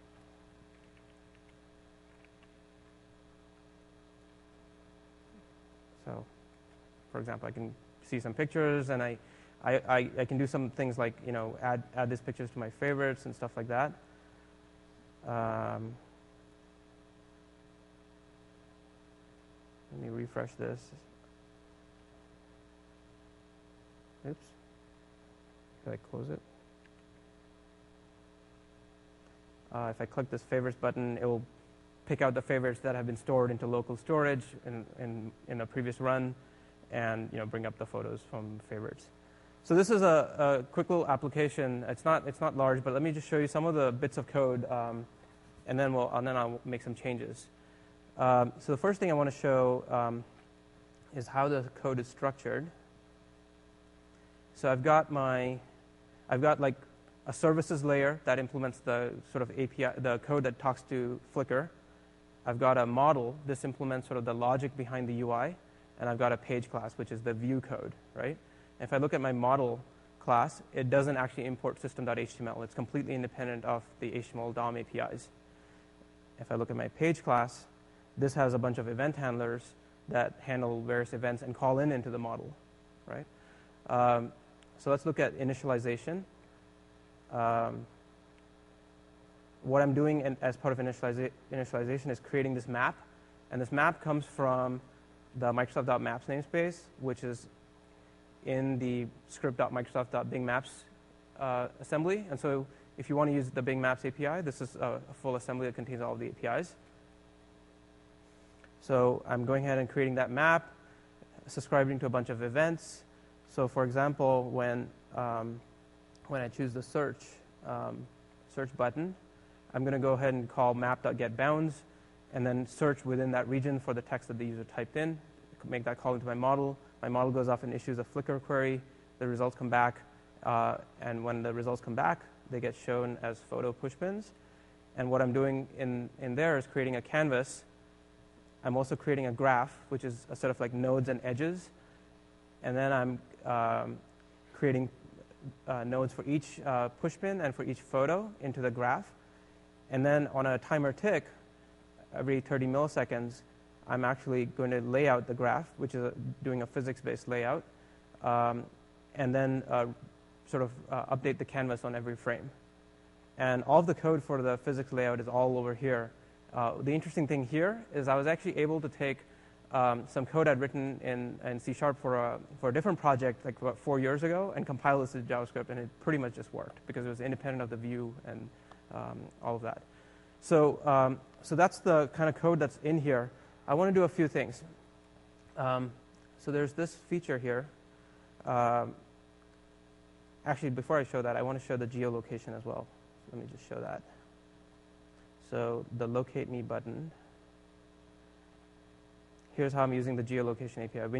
so, for example, I can see some pictures, and I. I, I, I can do some things like, you know, add, add these pictures to my favorites and stuff like that. Um, let me refresh this. Oops. Did I close it? Uh, if I click this favorites button, it will pick out the favorites that have been stored into local storage in, in, in a previous run, and, you know, bring up the photos from favorites. So this is a, a quick little application. It's not, it's not large, but let me just show you some of the bits of code, um, and then we'll, and then I'll make some changes. Um, so the first thing I want to show um, is how the code is structured. So I've got my, I've got like a services layer that implements the sort of A P I, the code that talks to Flickr. I've got a model. This implements sort of the logic behind the U I, and I've got a page class, which is the view code, right? If I look at my model class, it doesn't actually import system.html. It's completely independent of the H T M L D O M A P Is. If I look at my page class, this has a bunch of event handlers that handle various events and call in into the model, right? Um, so let's look at initialization. Um, what I'm doing in, as part of initializa initialization is creating this map, and this map comes from the Microsoft.maps namespace, which is in the script.microsoft.bing maps uh, assembly. And so if you want to use the Bing Maps A P I, this is a, a full assembly that contains all of the A P Is. So I'm going ahead and creating that map, subscribing to a bunch of events. So for example, when, um, when I choose the search, um, search button, I'm going to go ahead and call map.getBounds, and then search within that region for the text that the user typed in, make that call into my model. My model goes off and issues a Flickr query. The results come back, uh, and when the results come back, they get shown as photo pushpins. And what I'm doing in, in there is creating a canvas. I'm also creating a graph, which is a set of like nodes and edges. And then I'm um, creating uh, nodes for each uh, pushpin and for each photo into the graph. And then on a timer tick, every thirty milliseconds, I'm actually going to lay out the graph, which is a, doing a physics-based layout, um, and then uh, sort of uh, update the canvas on every frame. And all of the code for the physics layout is all over here. Uh, the interesting thing here is I was actually able to take um, some code I'd written in, in C Sharp for a, for a different project like about four years ago and compile this to JavaScript, and it pretty much just worked because it was independent of the view and um, all of that. So, um, so that's the kind of code that's in here. I want to do a few things. Um, so there's this feature here. Um, actually, before I show that, I want to show the geolocation as well. Let me just show that. So the locate me button. Here's how I'm using the geolocation A P I.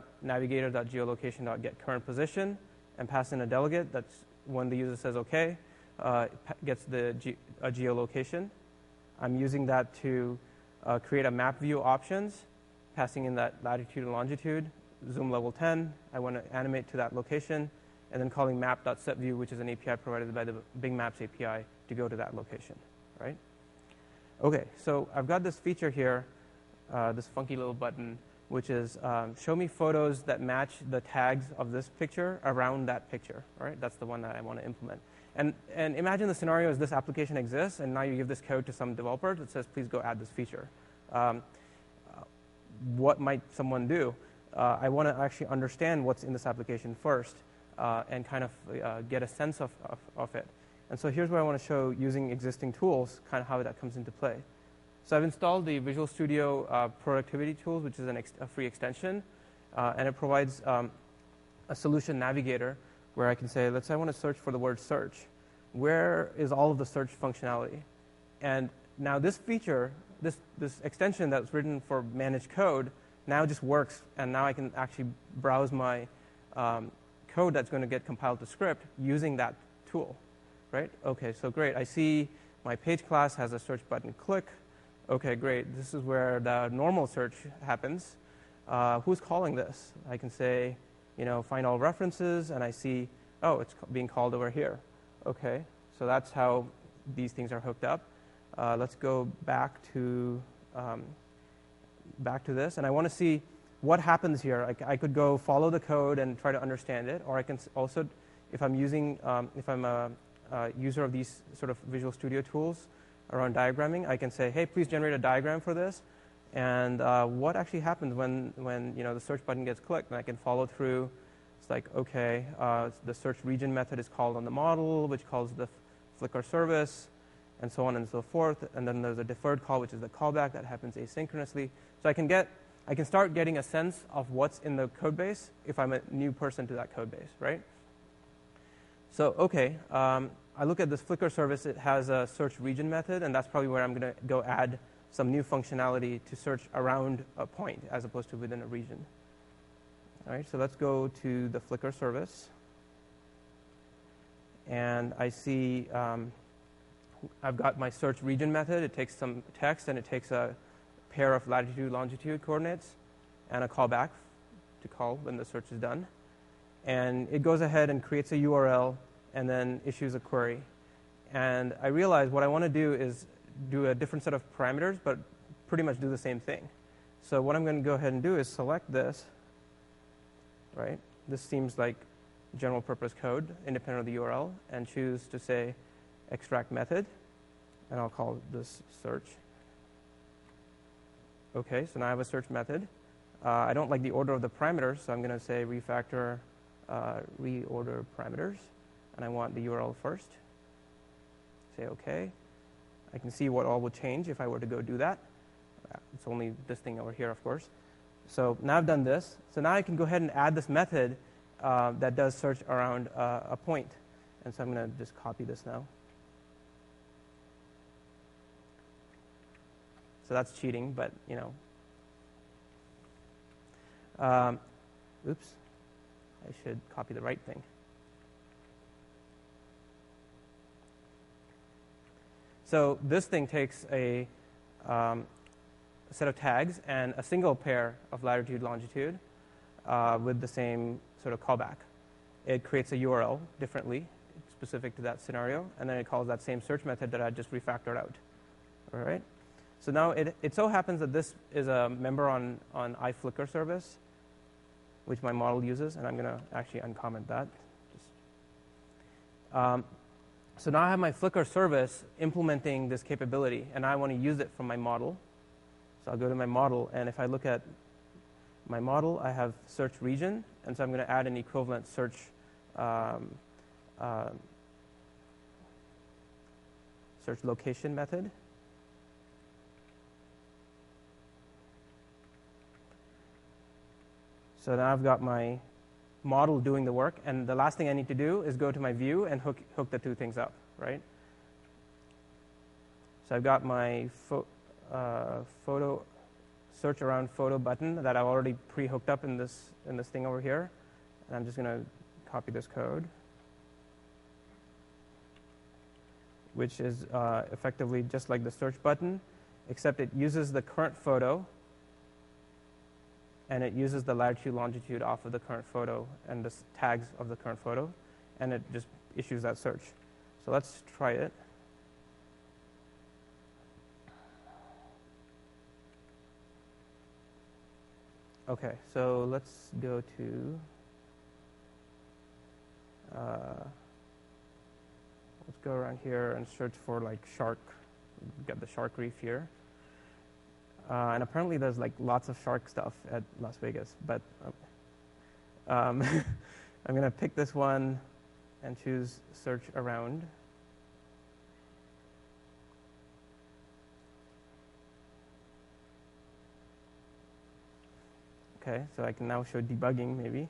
Window.navigator.geolocation.getCurrentPosition, and pass in a delegate. That's when the user says OK, uh, gets the ge a geolocation. I'm using that to uh, create a map view options, passing in that latitude and longitude, zoom level ten. I want to animate to that location, and then calling map.setView, which is an A P I provided by the Bing Maps A P I to go to that location, right? OK, so I've got this feature here, uh, this funky little button, which is um, show me photos that match the tags of this picture around that picture, right? That's the one that I want to implement. And, and imagine the scenario is this application exists, and now you give this code to some developer that says, please go add this feature. Um, uh, what might someone do? Uh, I want to actually understand what's in this application first uh, and kind of uh, get a sense of, of, of it. And so here's what I want to show using existing tools, kind of how that comes into play. So I've installed the Visual Studio uh, Productivity Tools, which is an ex a free extension, uh, and it provides um, a solution navigator where I can say, let's say I want to search for the word search. Where is all of the search functionality? And now this feature, this, this extension that's written for managed code, now just works, and now I can actually browse my um, code that's going to get compiled to script using that tool, right? Okay, so great. I see my page class has a search button, click. Okay, great. This is where the normal search happens. Uh, who's calling this? I can say, you know, find all references, and I see, oh, it's being called over here. Okay, so that's how these things are hooked up. Uh, let's go back to um, back to this, and I want to see what happens here. I, I could go follow the code and try to understand it, or I can also, if I'm using, um, if I'm a, a user of these sort of Visual Studio tools around diagramming, I can say, hey, please generate a diagram for this, and uh, what actually happens when when you know the search button gets clicked, and I can follow through. It's like, okay, uh, the search region method is called on the model, which calls the Flickr service, and so on and so forth. And then there's a deferred call, which is the callback that happens asynchronously. So I can get, I can start getting a sense of what's in the code base if I'm a new person to that code base, right? So, okay, um, I look at this Flickr service. It has a search region method, and that's probably where I'm going to go add some new functionality to search around a point as opposed to within a region. All right, so let's go to the Flickr service. And I see um, I've got my search region method. It takes some text, and it takes a pair of latitude, longitude coordinates, and a callback to call when the search is done. and it goes ahead and creates a U R L and then issues a query. And I realized what I want to do is do a different set of parameters, but pretty much do the same thing. So what I'm going to go ahead and do is select this, right? This seems like general purpose code independent of the U R L, and choose to say extract method, and I'll call this search. Okay, so now I have a search method. Uh, I don't like the order of the parameters, so I'm going to say refactor uh, reorder parameters, and I want the U R L first. Say OK. I can see what all would change if I were to go do that. It's only this thing over here, of course. So now I've done this. So now I can go ahead and add this method uh, that does search around uh, a point. And so I'm going to just copy this now. So that's cheating, but, you know. Um, oops. I should copy the right thing. So this thing takes a um, set of tags and a single pair of latitude, longitude uh, with the same sort of callback. It creates a U R L differently, specific to that scenario, and then it calls that same search method that I just refactored out. All right. So now it, it so happens that this is a member on, on iFlickr service, which my model uses, and I'm going to actually uncomment that. Just, um, so now I have my Flickr service implementing this capability, and I want to use it from my model. So I'll go to my model, and if I look at my model, I have search region, and so I'm going to add an equivalent search um, uh, search location method. So now I've got my model doing the work, and the last thing I need to do is go to my view and hook, hook the two things up, right? So I've got my fo uh, photo search around photo button that I've already pre-hooked up in this, in this thing over here. And I'm just going to copy this code, which is uh, effectively just like the search button, except it uses the current photo, and it uses the latitude, longitude off of the current photo and the tags of the current photo, and it just issues that search. So let's try it. Okay, so let's go to, uh, let's go around here and search for like shark. We've got the shark reef here. Uh, and apparently there's like lots of shark stuff at Las Vegas, but um, I'm going to pick this one and choose search around. Okay, so I can now show debugging maybe.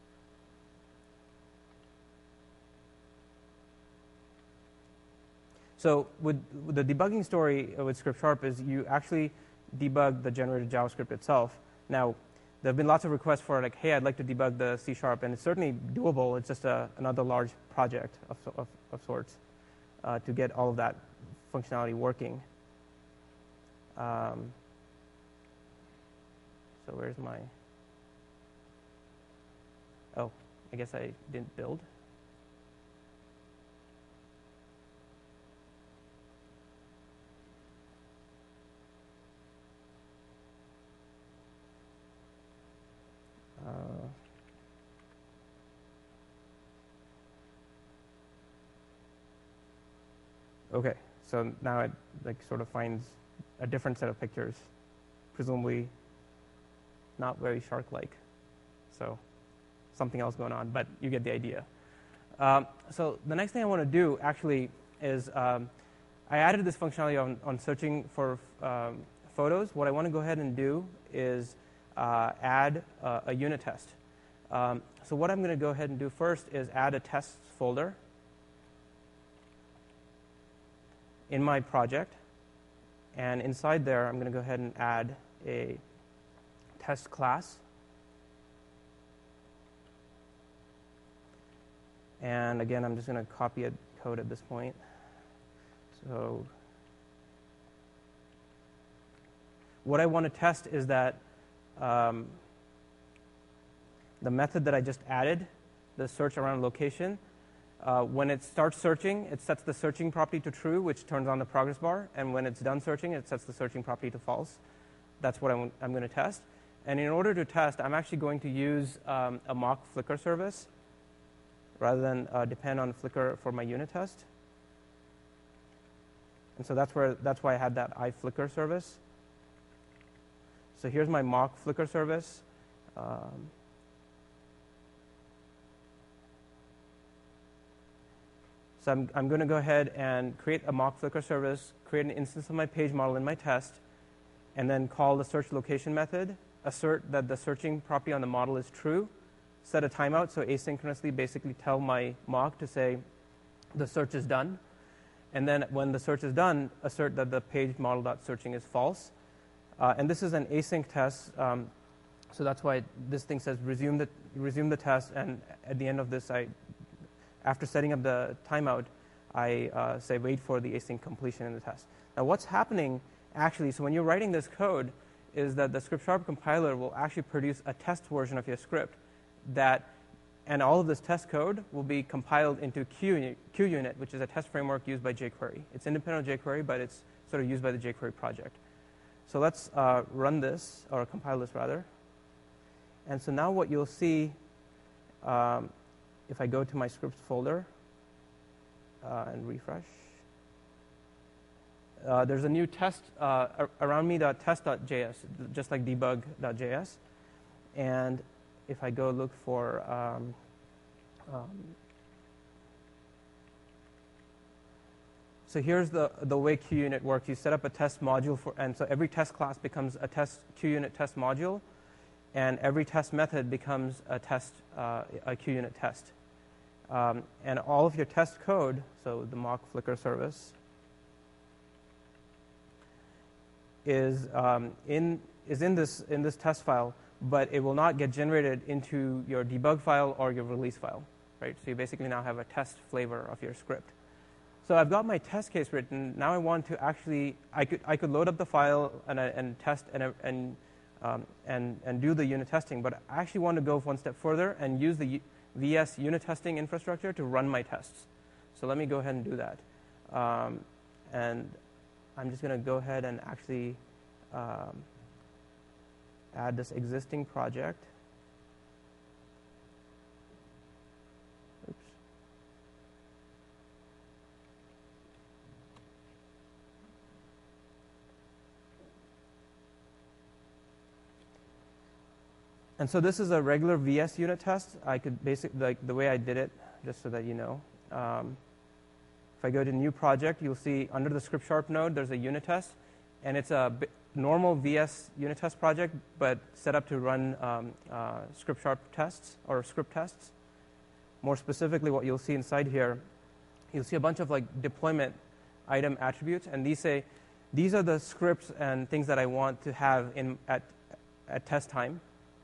So with, with the debugging story with ScriptSharp is you actually debug the generated JavaScript itself. Now, there have been lots of requests for like, hey, I'd like to debug the C Sharp, and it's certainly doable. It's just a, another large project of, of, of sorts uh, to get all of that functionality working. Um, so where's my, oh, I guess I didn't build. Uh, okay, so now it like sort of finds a different set of pictures, presumably not very shark-like. So something else going on, but you get the idea. Um, so the next thing I want to do actually is um, I added this functionality on, on searching for um, photos. What I want to go ahead and do is Uh, add uh, a unit test. Um, so what I'm going to go ahead and do first is add a tests folder in my project. And inside there, I'm going to go ahead and add a test class. And again, I'm just going to copy a code at this point. So what I want to test is that Um, the method that I just added the search around location. Uh, when it starts searching, it sets the searching property to true, which turns on the progress bar. And when it's done searching, it sets the searching property to false. That's what I'm, I'm going to test. And in order to test, I'm actually going to use um, a mock Flickr service rather than uh, depend on Flickr for my unit test. And so that's where that's why I had that iFlickr service. So here's my mock Flickr service. Um, so I'm, I'm going to go ahead and create a mock Flickr service, create an instance of my page model in my test, and then call the search location method, assert that the searching property on the model is true, set a timeout, so asynchronously basically tell my mock to say the search is done. And then when the search is done, assert that the page model.searching is false. Uh, and this is an async test, um, so that's why this thing says resume the, resume the test, and at the end of this, I, after setting up the timeout, I uh, say wait for the async completion in the test. Now what's happening actually, so when you're writing this code, is that the Scriptsharp compiler will actually produce a test version of your script that, and all of this test code will be compiled into QUnit, QUnit, which is a test framework used by jQuery. It's independent of jQuery, but it's sort of used by the jQuery project. So let's uh, run this, or compile this rather. And so now what you'll see, um, if I go to my scripts folder uh, and refresh, uh, there's a new test uh, around me.test.js, just like debug.js. And if I go look for um, um, so here's the the way QUnit works. You set up a test module for, and so every test class becomes a test QUnit test module, and every test method becomes a test uh, a QUnit test. Um, and all of your test code, so the mock Flickr service, is um, in is in this in this test file, but it will not get generated into your debug file or your release file, right? So you basically now have a test flavor of your script. So I've got my test case written. Now I want to actually, I could I could load up the file and and test and and um, and and do the unit testing, but I actually want to go one step further and use the V S unit testing infrastructure to run my tests. So let me go ahead and do that. Um, and I'm just going to go ahead and actually um, add this existing project. Oops. And so this is a regular V S unit test. I could basically, like the way I did it, just so that you know. Um, if I go to new project, you'll see under the Scriptsharp node, there's a unit test. And it's a normal V S unit test project, but set up to run um, uh, Scriptsharp tests or script tests. More specifically, what you'll see inside here, you'll see a bunch of like deployment item attributes, and these say, these are the scripts and things that I want to have in at, at test time.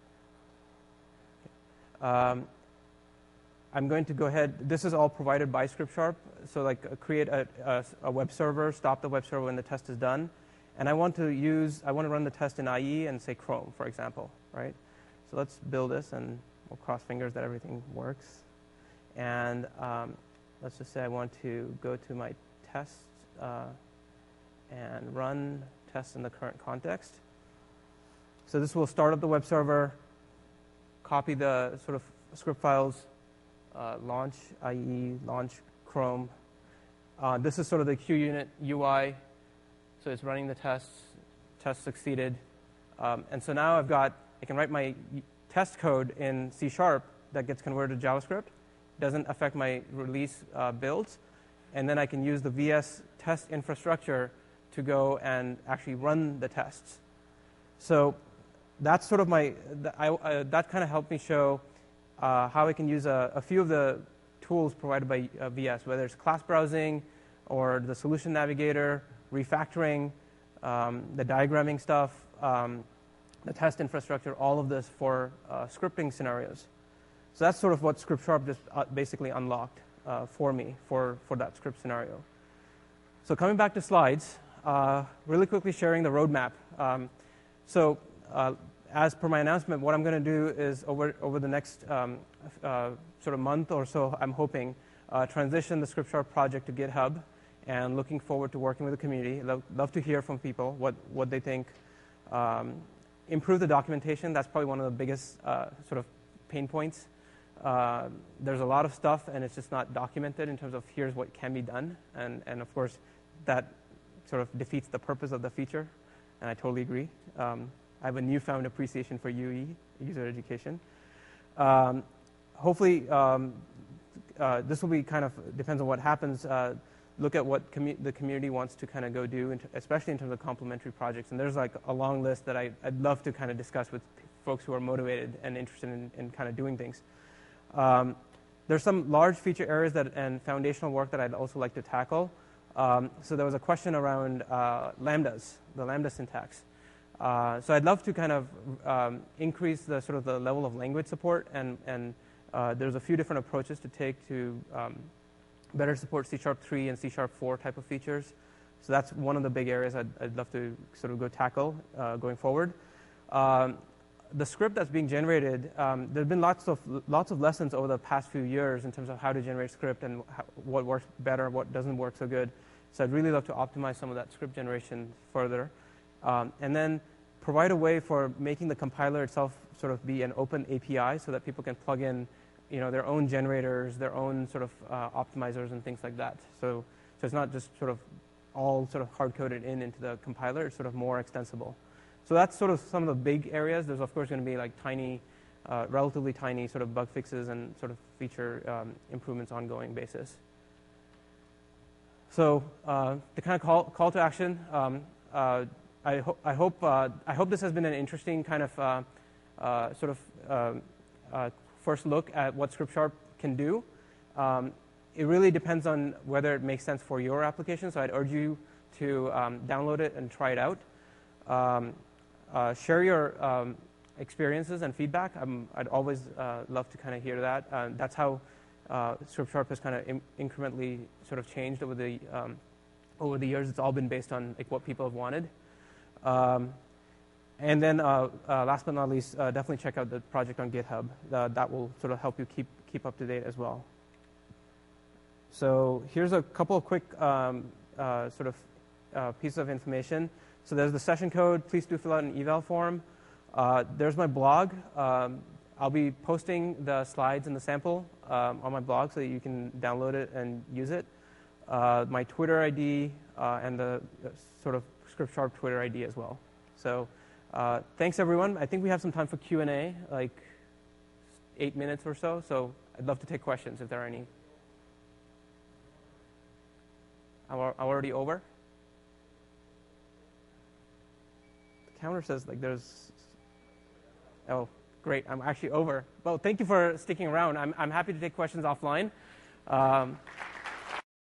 Um, I'm going to go ahead, this is all provided by Scriptsharp, so like uh, create a, a, a web server, stop the web server when the test is done. And I want to use, I want to run the test in I E and say Chrome, for example, right? So let's build this, and we'll cross fingers that everything works. And um, let's just say I want to go to my test uh, and run tests in the current context. So this will start up the web server, copy the sort of script files, uh, launch I E, launch Chrome. Uh, this is sort of the QUnit U I. So it's running the tests, test succeeded. Um, and so now I've got, I can write my test code in C Sharp that gets converted to JavaScript, doesn't affect my release uh, builds, and then I can use the V S test infrastructure to go and actually run the tests. So that's sort of my, the, I, uh, that kind of helped me show uh, how I can use a, a few of the tools provided by uh, V S, whether it's class browsing or the solution navigator, refactoring, um, the diagramming stuff, um, the test infrastructure, all of this for uh, scripting scenarios. So that's sort of what Scriptsharp just uh, basically unlocked uh, for me for, for that script scenario. So coming back to slides, uh, really quickly sharing the roadmap. Um, so uh, as per my announcement, what I'm going to do is over over the next um, uh, sort of month or so, I'm hoping, uh, transition the Scriptsharp project to GitHub, and looking forward to working with the community. Love, love to hear from people what, what they think. Um, improve the documentation. That's probably one of the biggest uh, sort of pain points. Uh, there's a lot of stuff, and it's just not documented in terms of here's what can be done. And, and of course, that sort of defeats the purpose of the feature, and I totally agree. Um, I have a newfound appreciation for U E, user education. Um, hopefully, um, uh, this will be kind of, depends on what happens, uh, look at what commu the community wants to kind of go do, especially in terms of complementary projects. And there's like a long list that I, I'd love to kind of discuss with folks who are motivated and interested in, in kind of doing things. Um, there's some large feature areas that, and foundational work that I'd also like to tackle. Um, so there was a question around uh, lambdas, the lambda syntax. Uh, so I'd love to kind of um, increase the sort of the level of language support, and, and uh, there's a few different approaches to take to um, better support C sharp three and C sharp four type of features. So that's one of the big areas I'd, I'd love to sort of go tackle uh, going forward. Um, the script that's being generated, um, there have been lots of lots of lessons over the past few years in terms of how to generate script and how, what works better, what doesn't work so good. So I'd really love to optimize some of that script generation further. Um, and then provide a way for making the compiler itself sort of be an open A P I so that people can plug in, you know, their own generators, their own sort of uh, optimizers and things like that. So, so it's not just sort of all sort of hard-coded in into the compiler. It's sort of more extensible. So that's sort of some of the big areas. There's, of course, going to be like tiny, uh, relatively tiny sort of bug fixes and sort of feature um, improvements on ongoing basis. So uh, the kind of call, call to action, um, uh, I, ho I, hope, uh, I hope this has been an interesting kind of uh, uh, sort of uh, uh, first look at what Scriptsharp can do. Um, it really depends on whether it makes sense for your application, so I'd urge you to um, download it and try it out. Um, uh, share your um, experiences and feedback. I'm, I'd always uh, love to kind of hear that. Uh, that's how uh, Scriptsharp has kind of in incrementally sort of changed over the, um, over the years. It's all been based on like, what people have wanted. Um, and then uh, uh, last but not least, uh, definitely check out the project on GitHub. Uh, that will sort of help you keep, keep up to date as well. So here's a couple of quick um, uh, sort of uh, pieces of information. So there's the session code. Please do fill out an eval form. Uh, there's my blog. Um, I'll be posting the slides and the sample um, on my blog so that you can download it and use it. Uh, my Twitter I D uh, and the uh, sort of Scriptsharp Twitter I D as well. So uh, thanks, everyone. I think we have some time for Q and A, like eight minutes or so. So I'd love to take questions if there are any. I'm already over. The counter says like there's. Oh, great! I'm actually over. Well, thank you for sticking around. I'm I'm happy to take questions offline. Um,